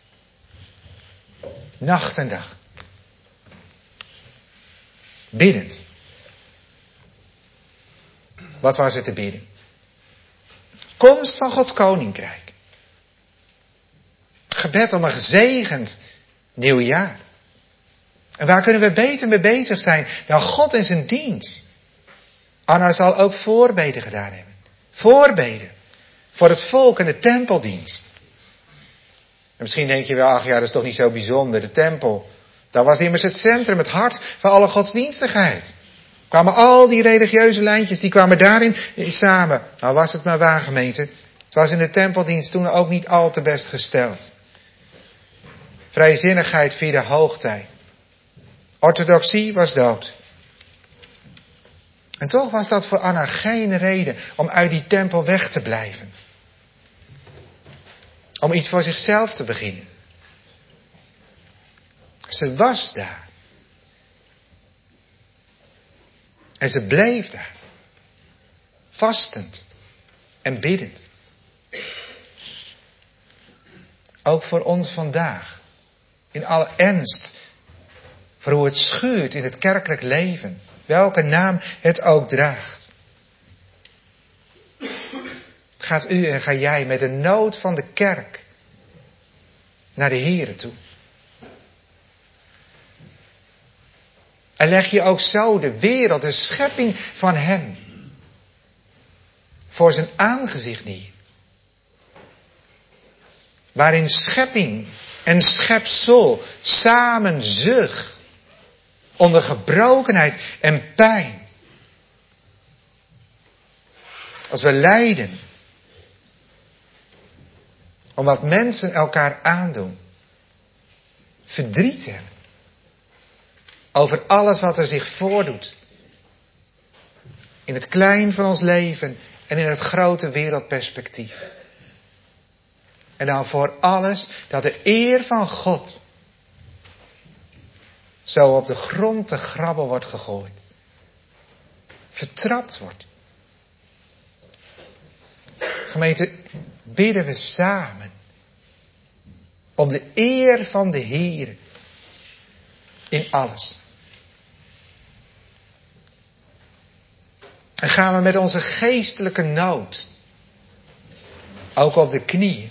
Nacht en dag. Biddend. Wat was er te bidden? Komst van Gods koninkrijk. Gebed om een gezegend nieuwjaar. En waar kunnen we beter mee bezig zijn dan God in zijn dienst? Anna zal ook voorbeden gedaan hebben. Voorbeden. Voor het volk en de tempeldienst. En misschien denk je wel, ach ja, dat is toch niet zo bijzonder. De tempel, dat was immers het centrum, het hart van alle godsdienstigheid. Kwamen al die religieuze lijntjes, die kwamen daarin samen. Nou was het maar waar, gemeente. Het was in de tempeldienst toen ook niet al te best gesteld. Vrijzinnigheid vierde hoogtij. Orthodoxie was dood. En toch was dat voor Anna geen reden om uit die tempel weg te blijven. Om iets voor zichzelf te beginnen. Ze was daar. En ze bleef daar. Vastend en biddend. Ook voor ons vandaag. In alle ernst. Voor hoe het schuurt in het kerkelijk leven. Welke naam het ook draagt. Gaat u en ga jij met de nood van de kerk naar de Here toe. En leg je ook zo de wereld, de schepping van Hem, voor zijn aangezicht neer. Waarin schepping en schepsel samen zucht onder gebrokenheid en pijn. Als we lijden om wat mensen elkaar aandoen. Verdriet hebben. Over alles wat er zich voordoet. In het klein van ons leven en in het grote wereldperspectief. En dan voor alles dat de eer van God zo op de grond te grabbel wordt gegooid. Vertrapt wordt. Gemeente, bidden we samen. Om de eer van de Heer. In alles. En gaan we met onze geestelijke nood. Ook op de knieën.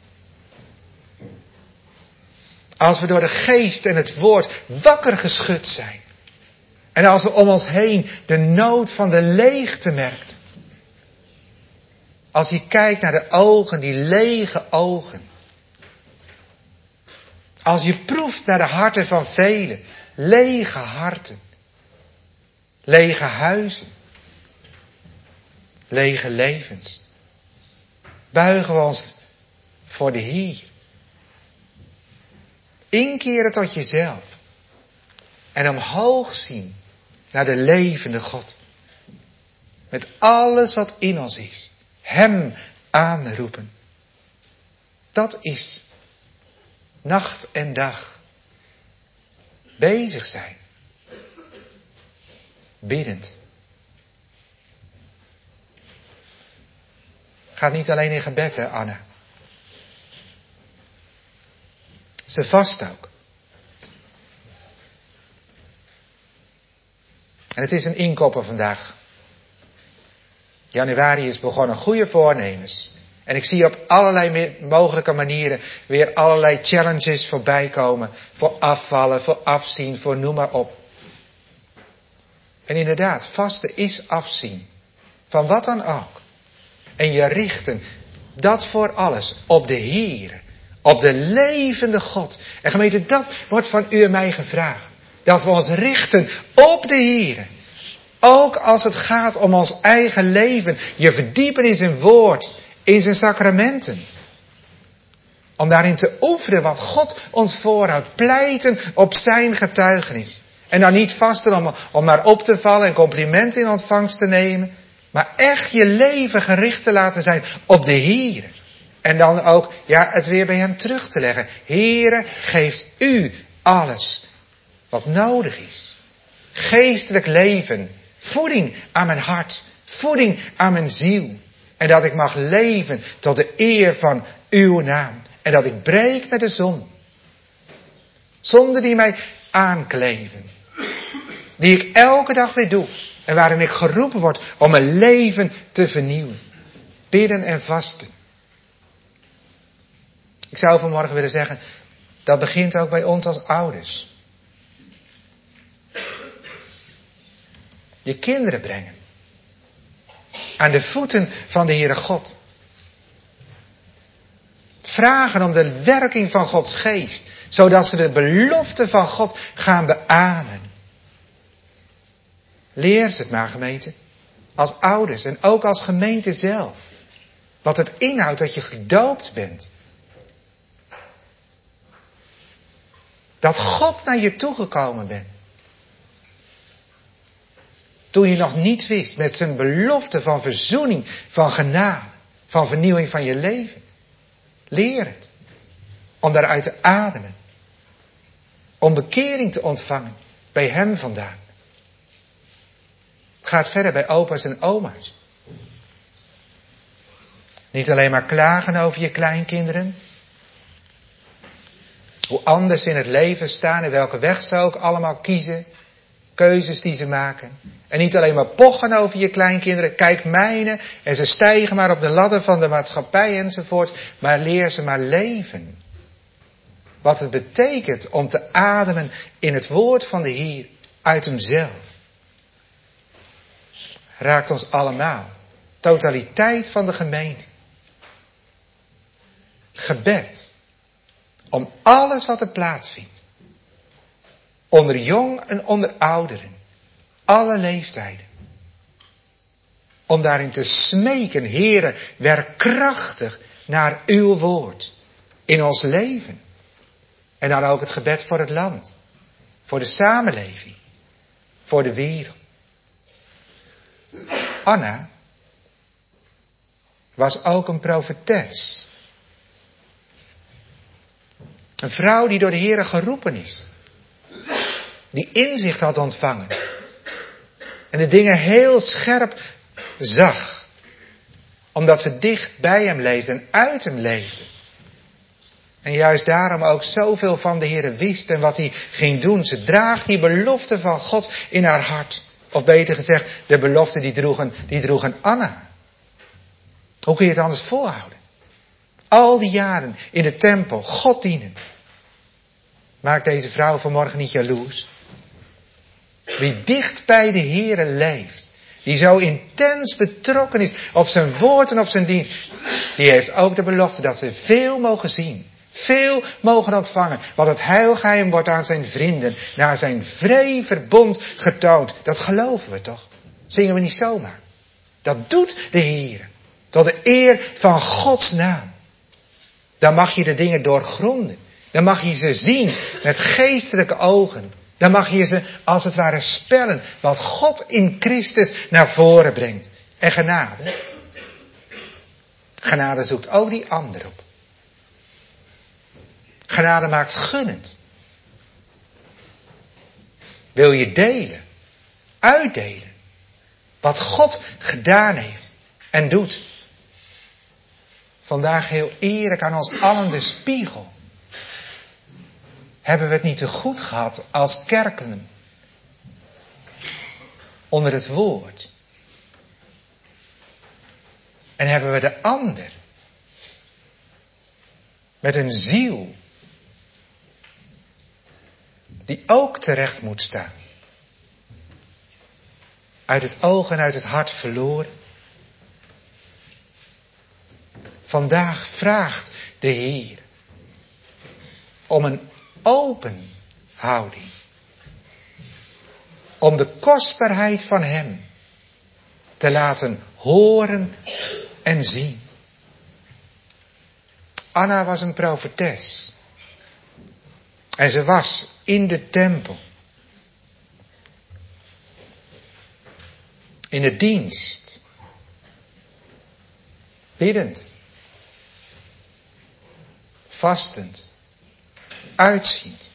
Als we door de geest en het woord wakker geschud zijn. En als we om ons heen de nood van de leegte merken. Als je kijkt naar de ogen, die lege ogen. Als je proeft naar de harten van velen. Lege harten. Lege huizen. Lege levens. Buigen we ons voor de Heer. Inkeren tot jezelf. En omhoog zien naar de levende God. Met alles wat in ons is. Hem aanroepen. Dat is nacht en dag bezig zijn. Biddend. Gaat niet alleen in gebed, hè, Anna. Ze vast ook. En het is een inkopper vandaag. Januari is begonnen, goede voornemens. En ik zie op allerlei mogelijke manieren weer allerlei challenges voorbij komen. Voor afvallen, voor afzien, voor noem maar op. En inderdaad, vasten is afzien. Van wat dan ook. En je richten, dat voor alles, op de Heer. Op de levende God. En gemeente, dat wordt van u en mij gevraagd. Dat we ons richten op de Heer. Ook als het gaat om ons eigen leven. Je verdiepen in zijn woord. In zijn sacramenten. Om daarin te oefenen wat God ons voorhoudt. Pleiten op zijn getuigenis. En dan niet vasten om, om maar op te vallen en complimenten in ontvangst te nemen. Maar echt je leven gericht te laten zijn op de Heer. En dan ook ja, het weer bij hem terug te leggen. Heere, geeft u alles wat nodig is. Geestelijk leven. Voeding aan mijn hart. Voeding aan mijn ziel. En dat ik mag leven tot de eer van uw naam. En dat ik breek met de zon. Zonden die mij aankleven. Die ik elke dag weer doe. En waarin ik geroepen word om mijn leven te vernieuwen. Bidden en vasten. Ik zou vanmorgen willen zeggen, dat begint ook bij ons als ouders. je kinderen brengen. Aan de voeten van de Heere God. Vragen om de werking van Gods geest. Zodat ze de belofte van God gaan beamen. Leer ze het maar, gemeente. Als ouders en ook als gemeente zelf. Wat het inhoudt dat je gedoopt bent. Dat God naar je toegekomen bent. Toen je nog niets wist, met zijn belofte van verzoening, van genade, van vernieuwing van je leven. Leer het. Om daaruit te ademen. Om bekering te ontvangen. Bij hem vandaan. Het gaat verder bij opa's en oma's. Niet alleen maar klagen over je kleinkinderen. Hoe anders ze in het leven staan en welke weg ze ook allemaal kiezen. Keuzes die ze maken. En niet alleen maar pochen over je kleinkinderen. Kijk mijne. En ze stijgen maar op de ladder van de maatschappij enzovoort. Maar leer ze maar leven. Wat het betekent om te ademen in het woord van de Heer. Uit hemzelf. Raakt ons allemaal. Totaliteit van de gemeente. Gebed. Om alles wat er plaatsvindt. Onder jong en onder ouderen. Alle leeftijden. Om daarin te smeken, Heere, werk krachtig naar uw woord. In ons leven. En dan ook het gebed voor het land. Voor de samenleving. Voor de wereld. Anna was ook een profetes. Een vrouw die door de Heere geroepen is. Die inzicht had ontvangen. En de dingen heel scherp zag. Omdat ze dicht bij hem leefde en uit hem leefde. En juist daarom ook zoveel van de Heere wist en wat hij ging doen. Ze draagt die belofte van God in haar hart. Of beter gezegd, de belofte die droegen, die droegen Anna. Hoe kun je het anders volhouden? Al die jaren in de tempel, God dienend. Maakt deze vrouw vanmorgen niet jaloers? Wie dicht bij de Heere leeft. Die zo intens betrokken is op zijn woord en op zijn dienst. Die heeft ook de belofte dat ze veel mogen zien. Veel mogen ontvangen. Want het heilgeheim wordt aan zijn vrienden. Naar zijn vrij verbond getoond. Dat geloven we toch? Zingen we niet zomaar. Dat doet de Heer. Tot de eer van Gods naam. Dan mag je de dingen doorgronden. Dan mag je ze zien met geestelijke ogen. Dan mag je ze als het ware spellen. Wat God in Christus naar voren brengt. En genade. Genade zoekt ook die ander op. Genade maakt gunnend. Wil je delen. Uitdelen. Wat God gedaan heeft. En doet. Vandaag heel eerlijk aan ons allen de spiegel. Hebben we het niet te goed gehad als kerken. Onder het woord. En hebben we de ander. Met een ziel. Die ook terecht moet staan. Uit het oog en uit het hart verloren. Vandaag vraagt de Heer. Om een open houding. Om de kostbaarheid van hem. Te laten horen en zien. Anna was een profetes. En ze was in de tempel. In de dienst. Biddend. Vastend. Uitziend.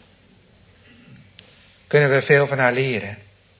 Kunnen we veel van haar leren.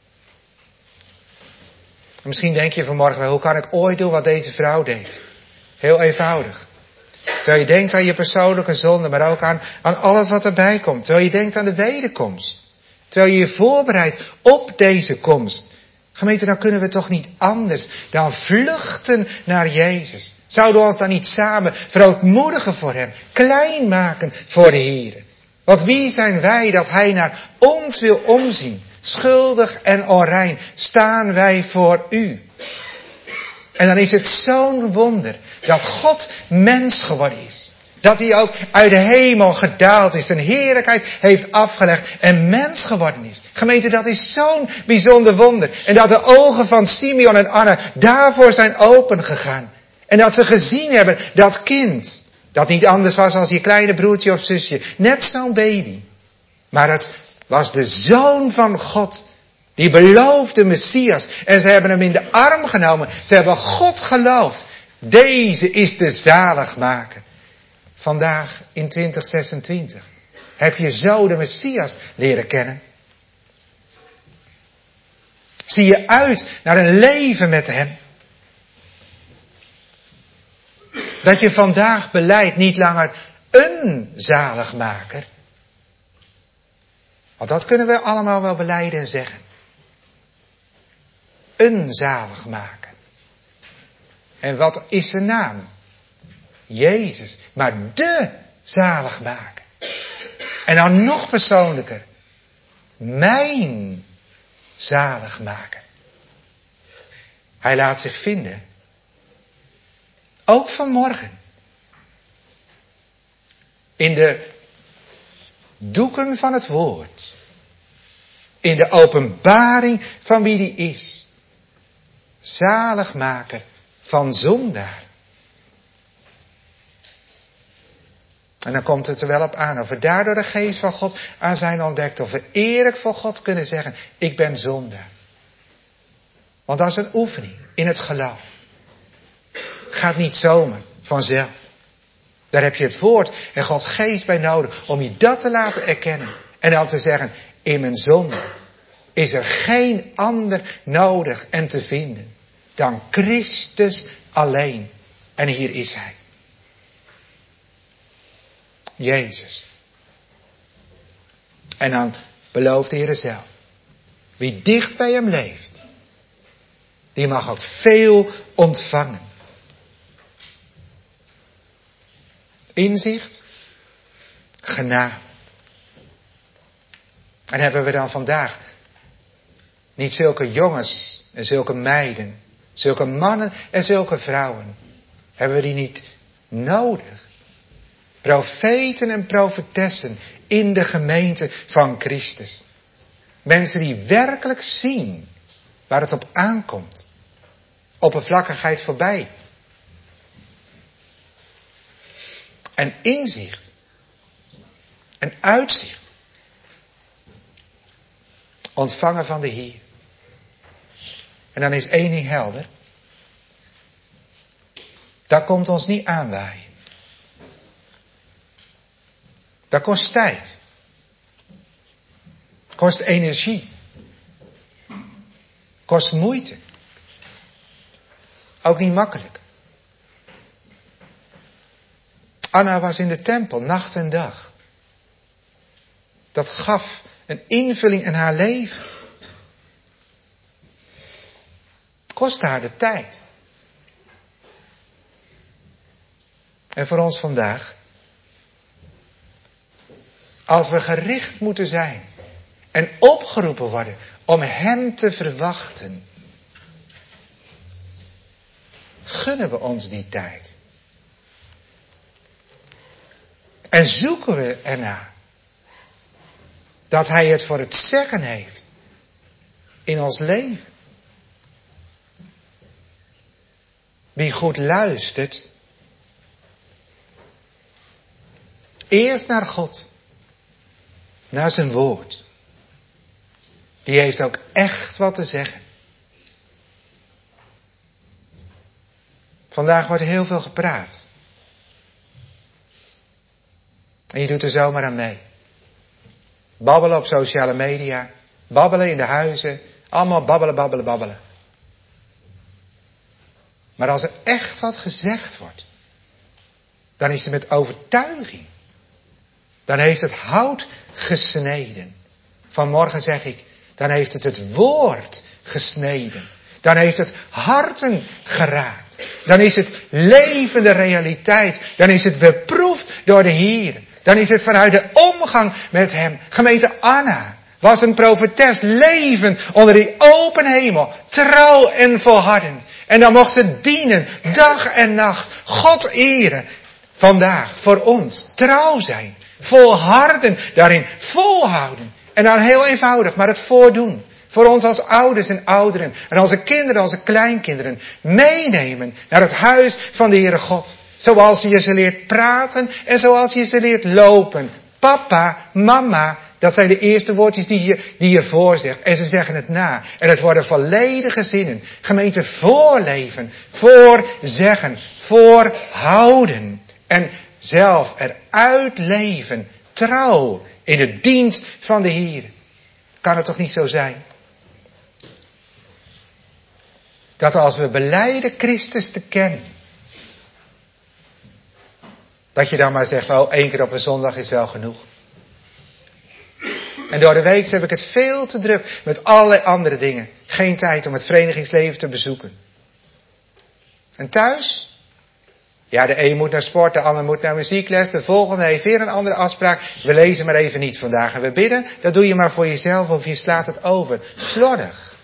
Misschien denk je vanmorgen wel, hoe kan ik ooit doen wat deze vrouw deed? Heel eenvoudig. Terwijl je denkt aan je persoonlijke zonde, maar ook aan, aan alles wat erbij komt. Terwijl je denkt aan de wederkomst. Terwijl je je voorbereidt op deze komst. Gemeente, dan kunnen we toch niet anders dan vluchten naar Jezus. Zouden we ons dan niet samen verootmoedigen voor hem. Klein maken voor de Heer. Want wie zijn wij dat hij naar ons wil omzien. schuldig en onrein, staan wij voor u. En dan is het zo'n wonder dat God mens geworden is. Dat hij ook uit de hemel gedaald is, zijn heerlijkheid heeft afgelegd en mens geworden is. Gemeente, dat is zo'n bijzonder wonder. En dat de ogen van Simeon en Anna daarvoor zijn opengegaan. En dat ze gezien hebben dat kind, dat niet anders was als je kleine broertje of zusje, net zo'n baby. Maar het was de Zoon van God, die beloofde Messias. En ze hebben hem in de arm genomen. Ze hebben God geloofd. Deze is de zaligmaker. Vandaag in twintig zesentwintig heb je zo de Messias leren kennen. Zie je uit naar een leven met hem. Dat je vandaag belijdt niet langer een zaligmaker. Want dat kunnen we allemaal wel belijden en zeggen. Een zaligmaker. En wat is zijn naam? Jezus. Maar de zaligmaker. En dan nog persoonlijker. Mijn zaligmaker. Hij laat zich vinden. Ook vanmorgen. In de doeken van het woord. In de openbaring van wie die is. Zaligmaker van zondaar. En dan komt het er wel op aan of we daardoor de geest van God aan zijn ontdekt. Of we eerlijk voor God kunnen zeggen, ik ben zondaar. Want dat is een oefening in het geloof. Gaat niet zomaar vanzelf. Daar heb je het woord en Gods geest bij nodig om je dat te laten erkennen. En dan te zeggen, in mijn zonde is er geen ander nodig en te vinden dan Christus alleen. En hier is hij. Jezus. En dan belooft de Heer zelf. Wie dicht bij hem leeft, die mag ook veel ontvangen. Inzicht, genade. En hebben we dan vandaag niet zulke jongens en zulke meiden, zulke mannen en zulke vrouwen, hebben we die niet nodig? Profeten en profetessen in de gemeente van Christus. Mensen die werkelijk zien waar het op aankomt. Oppervlakkigheid voorbij. En inzicht. En uitzicht. Ontvangen van de Heer. En dan is één ding helder. Dat komt ons niet aanwaaien. Dat kost tijd. Kost energie. Kost moeite. Ook niet makkelijk. Anna was in de tempel, nacht en dag. Dat gaf een invulling in haar leven. Kostte haar de tijd. En voor ons vandaag, als we gericht moeten zijn en opgeroepen worden om hem te verwachten, gunnen we ons die tijd. En zoeken we ernaar dat hij het voor het zeggen heeft in ons leven. Wie goed luistert, eerst naar God, naar zijn woord, die heeft ook echt wat te zeggen. Vandaag wordt heel veel gepraat. En je doet er zomaar aan mee. Babbelen op sociale media. Babbelen in de huizen. Allemaal babbelen, babbelen, babbelen. Maar als er echt wat gezegd wordt, dan is het met overtuiging. Dan heeft het hout gesneden. Vanmorgen zeg ik, dan heeft het het woord gesneden. Dan heeft het harten geraakt. Dan is het levende realiteit. Dan is het beproefd door de Heer. Dan is het vanuit de omgang met hem. Gemeente Anna was een profetes, leven onder die open hemel, trouw en volhardend. En dan mocht ze dienen, dag en nacht, God eren. Vandaag, voor ons, trouw zijn, volharden, daarin volhouden. En dan heel eenvoudig, maar het voordoen. Voor ons als ouders en ouderen, en onze kinderen, onze kleinkinderen, meenemen naar het huis van de Heere God. Zoals je ze leert praten en zoals je ze leert lopen. Papa, mama, dat zijn de eerste woordjes die je, die je voorzegt. En ze zeggen het na. En het worden volledige zinnen. Gemeente, voorleven, voorzeggen, voorhouden. En zelf eruit leven. Trouw in de dienst van de Heer. Kan het toch niet zo zijn? Dat als we belijden Christus te kennen. Dat je dan maar zegt, oh, één keer op een zondag is wel genoeg. En door de week heb ik het veel te druk met allerlei andere dingen. Geen tijd om het verenigingsleven te bezoeken. En thuis? Ja, de een moet naar sport, de ander moet naar muziekles, de volgende heeft weer een andere afspraak. We lezen maar even niet vandaag. En we bidden, dat doe je maar voor jezelf of je slaat het over. Slordig.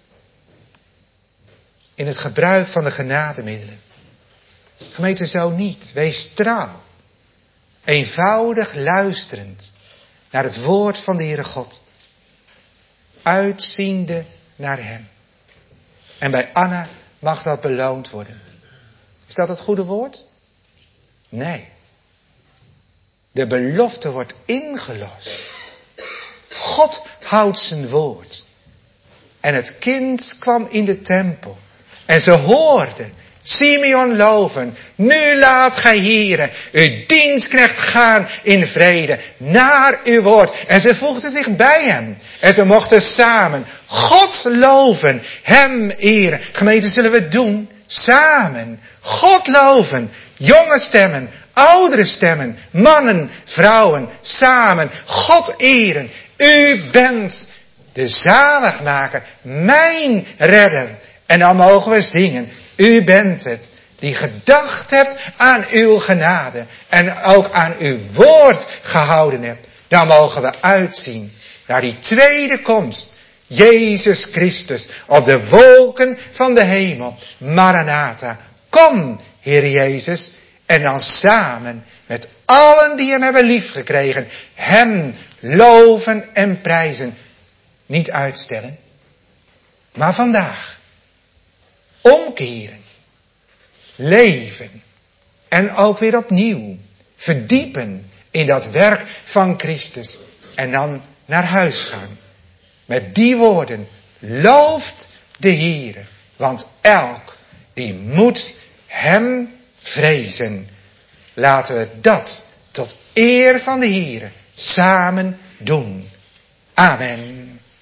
In het gebruik van de genademiddelen. Gemeente, zo niet. Wees trouw. Eenvoudig luisterend naar het woord van de Heere God. Uitziende naar Hem. En bij Anna mag dat beloond worden. Is dat het goede woord? Nee. De belofte wordt ingelost. God houdt zijn woord. En het kind kwam in de tempel. En ze hoorden Simeon loven. Nu laat gij, Heere, uw dienstknecht gaan in vrede naar uw woord. En ze voegden zich bij hem. En ze mochten samen God loven, hem eren. Gemeente, zullen we het doen? Samen. God loven. Jonge stemmen, oudere stemmen, mannen, vrouwen, samen. God eren. U bent de zaligmaker, mijn redder. En dan mogen we zingen. U bent het die gedacht hebt aan uw genade. En ook aan uw woord gehouden hebt. Dan mogen we uitzien naar die tweede komst. Jezus Christus op de wolken van de hemel. Maranatha. Kom, Heer Jezus. En dan samen met allen die hem hebben liefgekregen. Hem loven en prijzen. Niet uitstellen. Maar vandaag. Omkeren. Leven. En ook weer opnieuw. Verdiepen in dat werk van Christus. En dan naar huis gaan. Met die woorden. Looft de Heere. Want elk die moet hem vrezen. Laten we dat tot eer van de Heere samen doen. Amen.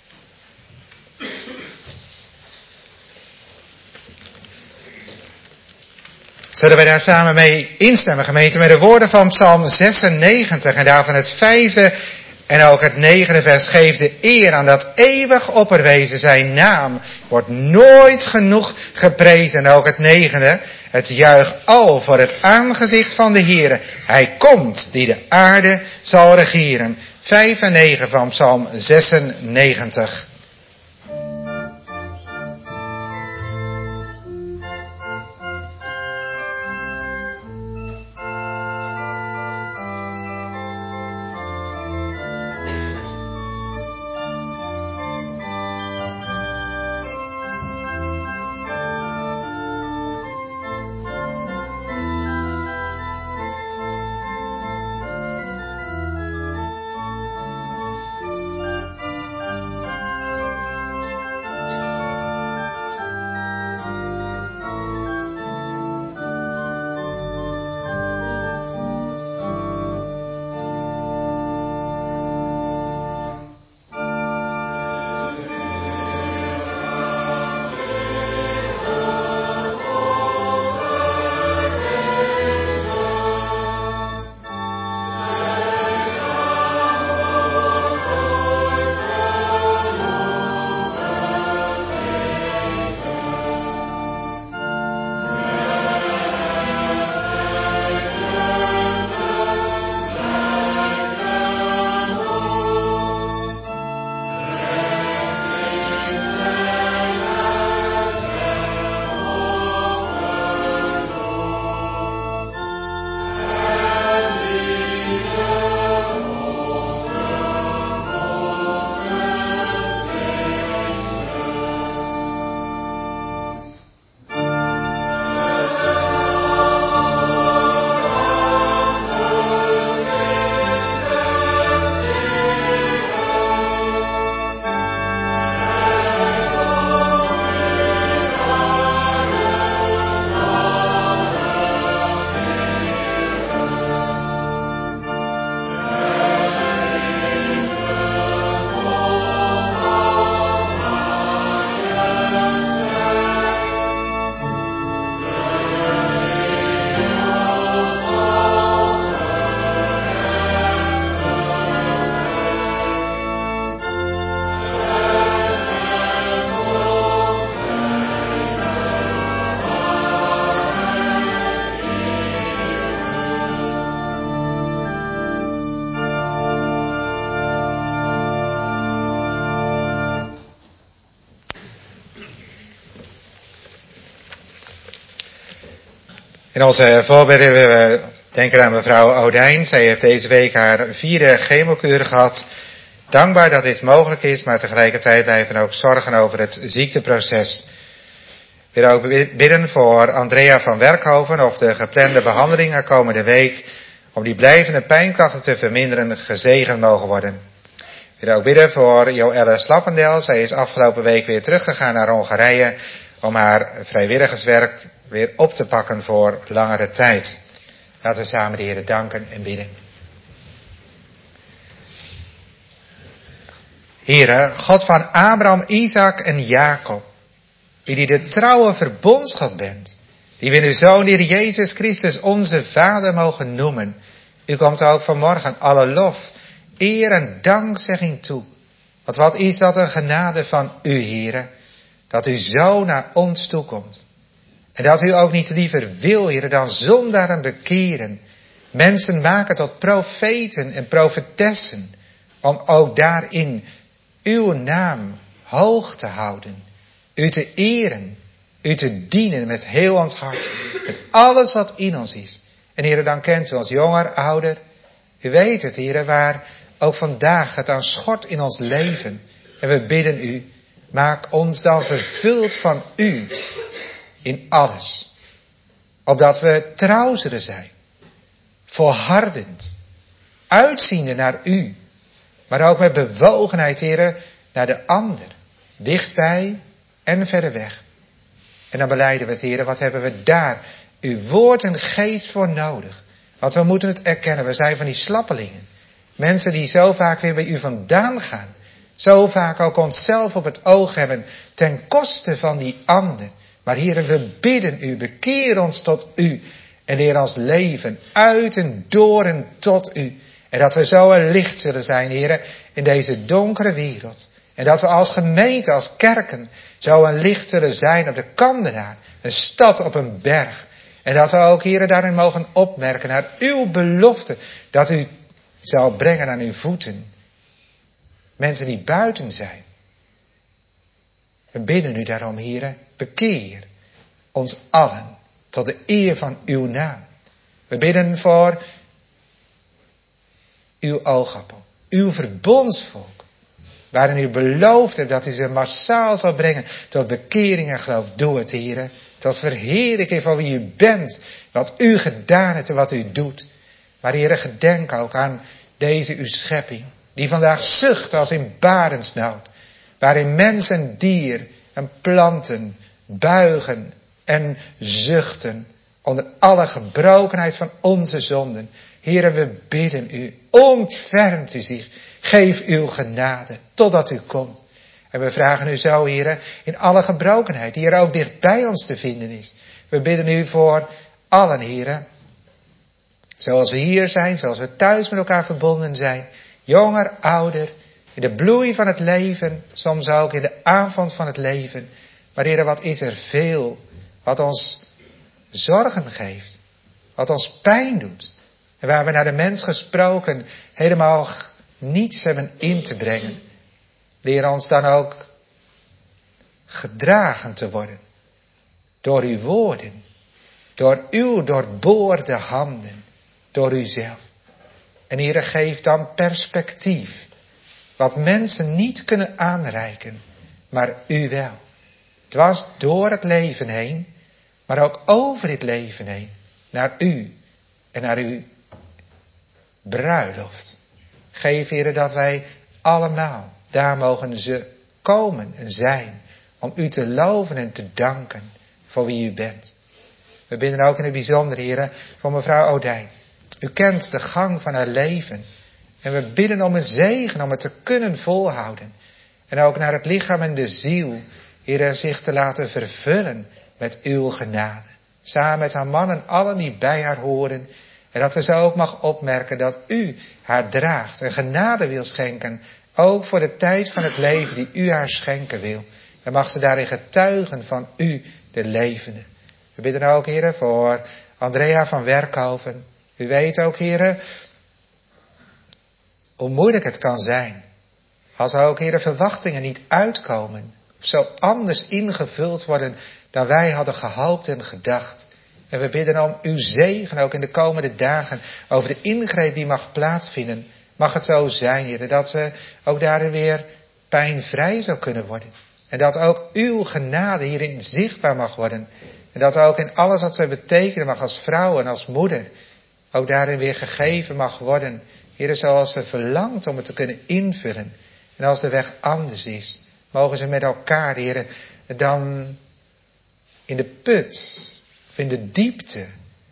Zullen we daar samen mee instemmen, gemeente, met de woorden van Psalm zesennegentig en daarvan het vijfde en ook het negende vers. Geef de eer aan dat eeuwig opperwezen, zijn naam wordt nooit genoeg geprezen. En ook het negende, het juich al voor het aangezicht van de Heere. Hij komt die de aarde zal regeren. Vijf en negen van Psalm zesennegentig. In onze voorbereiding willen we denken aan mevrouw Odijn. Zij heeft deze week haar vierde chemokuur gehad. Dankbaar dat dit mogelijk is, maar tegelijkertijd blijven we ook zorgen over het ziekteproces. We willen ook bidden voor Andrea van Werkhoven of de geplande behandelingen komende week, om die blijvende pijnklachten te verminderen, gezegend mogen worden. We willen ook bidden voor Joelle Slappendel. Zij is afgelopen week weer teruggegaan naar Hongarije om haar vrijwilligerswerk weer op te pakken voor langere tijd. Laten we samen de Heer danken en bidden. Heere, God van Abraham, Isaac en Jacob, wie die de trouwe verbondsgod bent, die we in uw Zoon, de Heer Jezus Christus, onze Vader mogen noemen. U komt ook vanmorgen alle lof, eer en dankzegging toe. Want wat is dat een genade van u, Heere, dat u zo naar ons toekomt. En dat u ook niet liever wil, Heere, dan zondaren bekeren, mensen maken tot profeten en profetessen, om ook daarin uw naam hoog te houden, u te eren, u te dienen met heel ons hart, met alles wat in ons is. En Heere, dan kent u ons jonger, ouder. U weet het, Heere, waar ook vandaag het aan schort in ons leven. En we bidden u, maak ons dan vervuld van u in alles. Opdat we trouw zullen zijn, volhardend, uitziende naar u. Maar ook met bewogenheid, Heere, naar de ander, dichtbij en verder weg. En dan belijden we het, Heere, wat hebben we daar uw woord en geest voor nodig. Want we moeten het erkennen, we zijn van die slappelingen. Mensen die zo vaak weer bij u vandaan gaan. Zo vaak ook onszelf op het oog hebben, ten koste van die ander. Maar Heere, we bidden u, bekeer ons tot u. En leer ons leven uit en door en tot u. En dat we zo een licht zullen zijn, Heere, in deze donkere wereld. En dat we als gemeente, als kerken, zo een licht zullen zijn op de Kandenaar. Een stad op een berg. En dat we ook, Heere, daarin mogen opmerken naar uw belofte. Dat u zal brengen aan uw voeten mensen die buiten zijn. We bidden u daarom, Heere, bekeer ons allen tot de eer van uw naam. We bidden voor uw oogappel, uw verbondsvolk, waarin u belooft hebt dat u ze massaal zal brengen tot bekering en geloof. Doe het, Heere, tot verheerlijking van wie u bent, wat u gedaan hebt en wat u doet. Maar Heere, gedenk ook aan deze uw schepping, die vandaag zucht als in barensnood, waarin mens en dier en planten buigen en zuchten onder alle gebrokenheid van onze zonden. Heere, we bidden u, ontfermt u zich, geef uw genade, totdat u komt. En we vragen u zo, Heere, in alle gebrokenheid, die er ook dicht bij ons te vinden is. We bidden u voor allen, Heere, zoals we hier zijn, zoals we thuis met elkaar verbonden zijn, jonger, ouder, in de bloei van het leven, soms ook in de aanvang van het leven. Maar Heere, wat is er veel wat ons zorgen geeft, wat ons pijn doet. En waar we naar de mens gesproken helemaal niets hebben in te brengen. Leer ons dan ook gedragen te worden door uw woorden, door uw doorboorde handen, door uzelf. En Heere, geef dan perspectief, wat mensen niet kunnen aanreiken, maar u wel. Dwars door het leven heen, maar ook over het leven heen, naar u en naar uw bruiloft. Geef, Heere, dat wij allemaal daar mogen ze komen en zijn, om u te loven en te danken voor wie u bent. We bidden ook in het bijzonder, Heere, voor mevrouw Odijn. U kent de gang van haar leven. En we bidden om een zegen, om het te kunnen volhouden. En ook naar het lichaam en de ziel, Heere, zich te laten vervullen met uw genade. Samen met haar man en allen die bij haar horen. En dat ze ook mag opmerken dat u haar draagt en genade wil schenken. Ook voor de tijd van het leven die u haar schenken wil. En mag ze daarin getuigen van u, de levende. We bidden ook, Heere, voor Andrea van Werkhoven. U weet ook, Heere, hoe moeilijk het kan zijn. Als er ook, Heere, verwachtingen niet uitkomen. Of zo anders ingevuld worden dan wij hadden gehoopt en gedacht. En we bidden om uw zegen ook in de komende dagen over de ingreep die mag plaatsvinden. Mag het zo zijn, Heer, dat ze ook daarin weer pijnvrij zou kunnen worden. En dat ook uw genade hierin zichtbaar mag worden. En dat ook in alles wat zij betekenen mag als vrouw en als moeder, ook daarin weer gegeven mag worden. Heer, zoals ze verlangt om het te kunnen invullen. En als de weg anders is, mogen ze met elkaar, Heer, dan in de put of in de diepte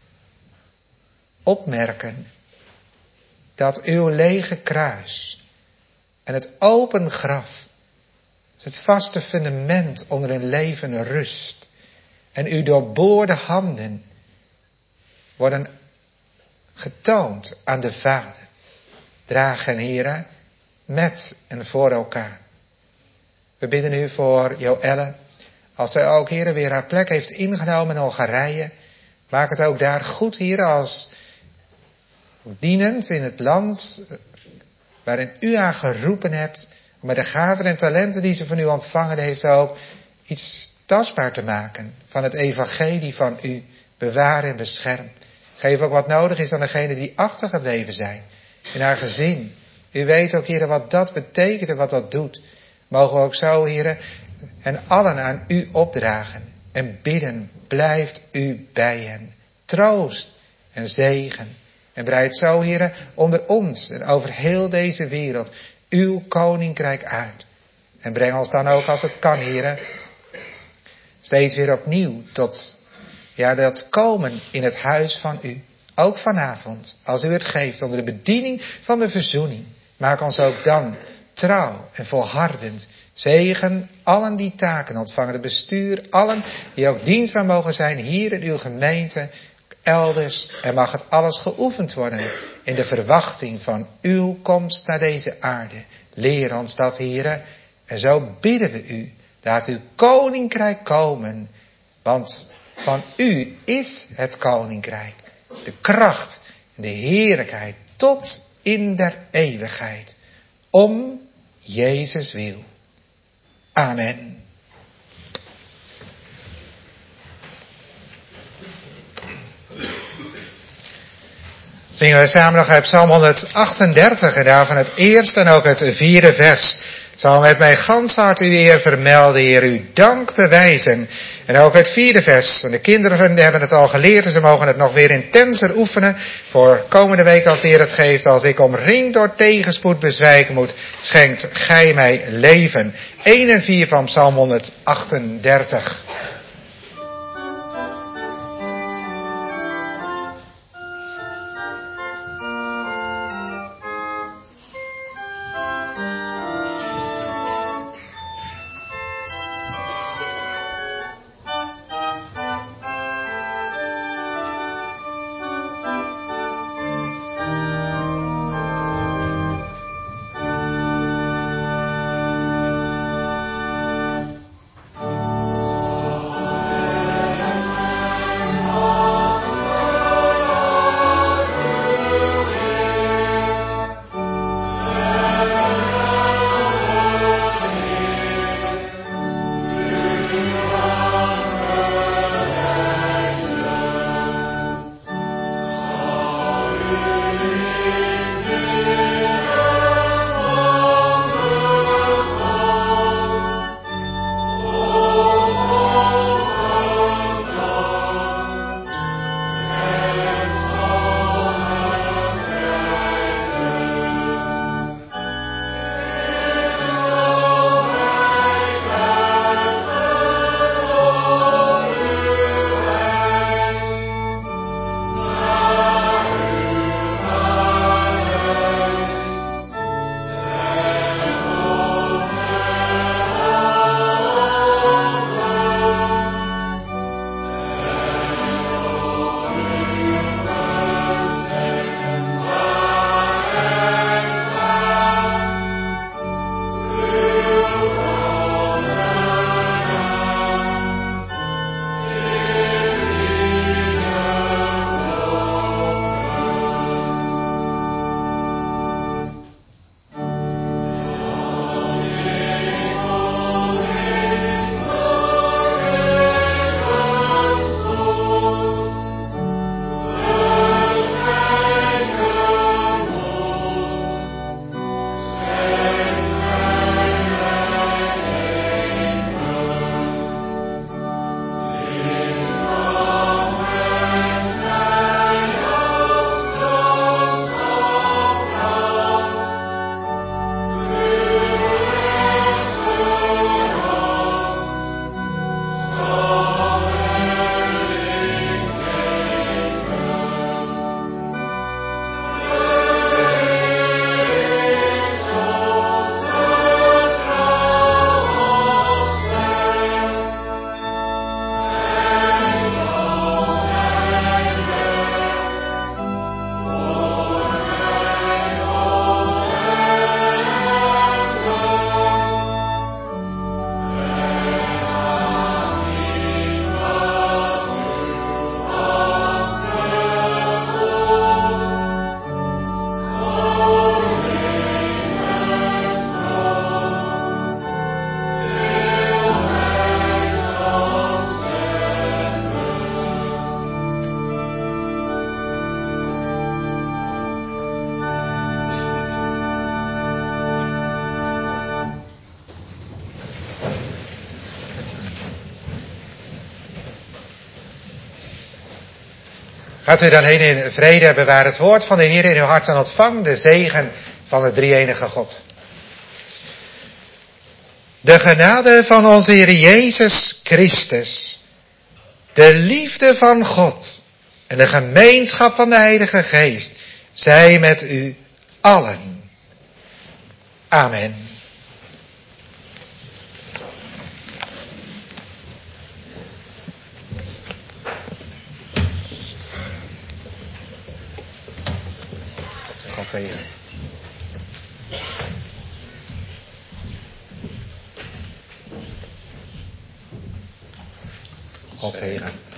opmerken dat uw lege kruis en het open graf is het vaste fundament onder een leven rust. En uw doorboorde handen worden getoond aan de Vader. Dragen, Heere, met en voor elkaar. We bidden u voor Joelle. Als zij ook, Heere, weer haar plek heeft ingenomen in Hongarije. Maak het ook daar goed, Heere, als dienend in het land waarin u haar geroepen hebt. Om met de gaven en talenten die ze van u ontvangen heeft ook iets tastbaar te maken van het evangelie van u. Bewaar en bescherm. Geef ook wat nodig is aan degenen die achtergebleven zijn. In haar gezin. U weet ook, Heere, wat dat betekent en wat dat doet. Mogen we ook zo, Heere, en allen aan u opdragen. En bidden, blijft u bij hen. Troost en zegen. En breid zo, Heere, onder ons en over heel deze wereld uw koninkrijk uit. En breng ons dan ook, als het kan, Heere, steeds weer opnieuw tot, ja, dat komen in het huis van u. Ook vanavond, als u het geeft onder de bediening van de verzoening. Maak ons ook dan trouw en volhardend. Zegen allen die taken ontvangen, het bestuur, allen die ook dienstbaar mogen zijn hier in uw gemeente, elders. En mag het alles geoefend worden in de verwachting van uw komst naar deze aarde. Leer ons dat, Heere. En zo bidden we u, laat uw koninkrijk komen. Want van u is het koninkrijk, de kracht en de heerlijkheid tot in der eeuwigheid. Om Jezus wil. Amen. Zingen we samen nog uit Psalm honderdachtendertig en daarvan het eerste en ook het vierde vers. Ik zal met mijn gans hart u eer vermelden, Heer, uw dank bewijzen. En ook het vierde vers. En de kinderen hebben het al geleerd en ze mogen het nog weer intenser oefenen. Voor komende week als de Heer het geeft. Als ik omringd door tegenspoed bezwijken moet, schenkt gij mij leven. één en vier van Psalm honderdachtendertig. Gaat u dan heen in vrede, bewaar het woord van de Heer in uw hart en ontvang de zegen van de drie-enige God. De genade van onze Heer Jezus Christus, de liefde van God en de gemeenschap van de Heilige Geest zij met u allen. Amen. God zegen. God zegen.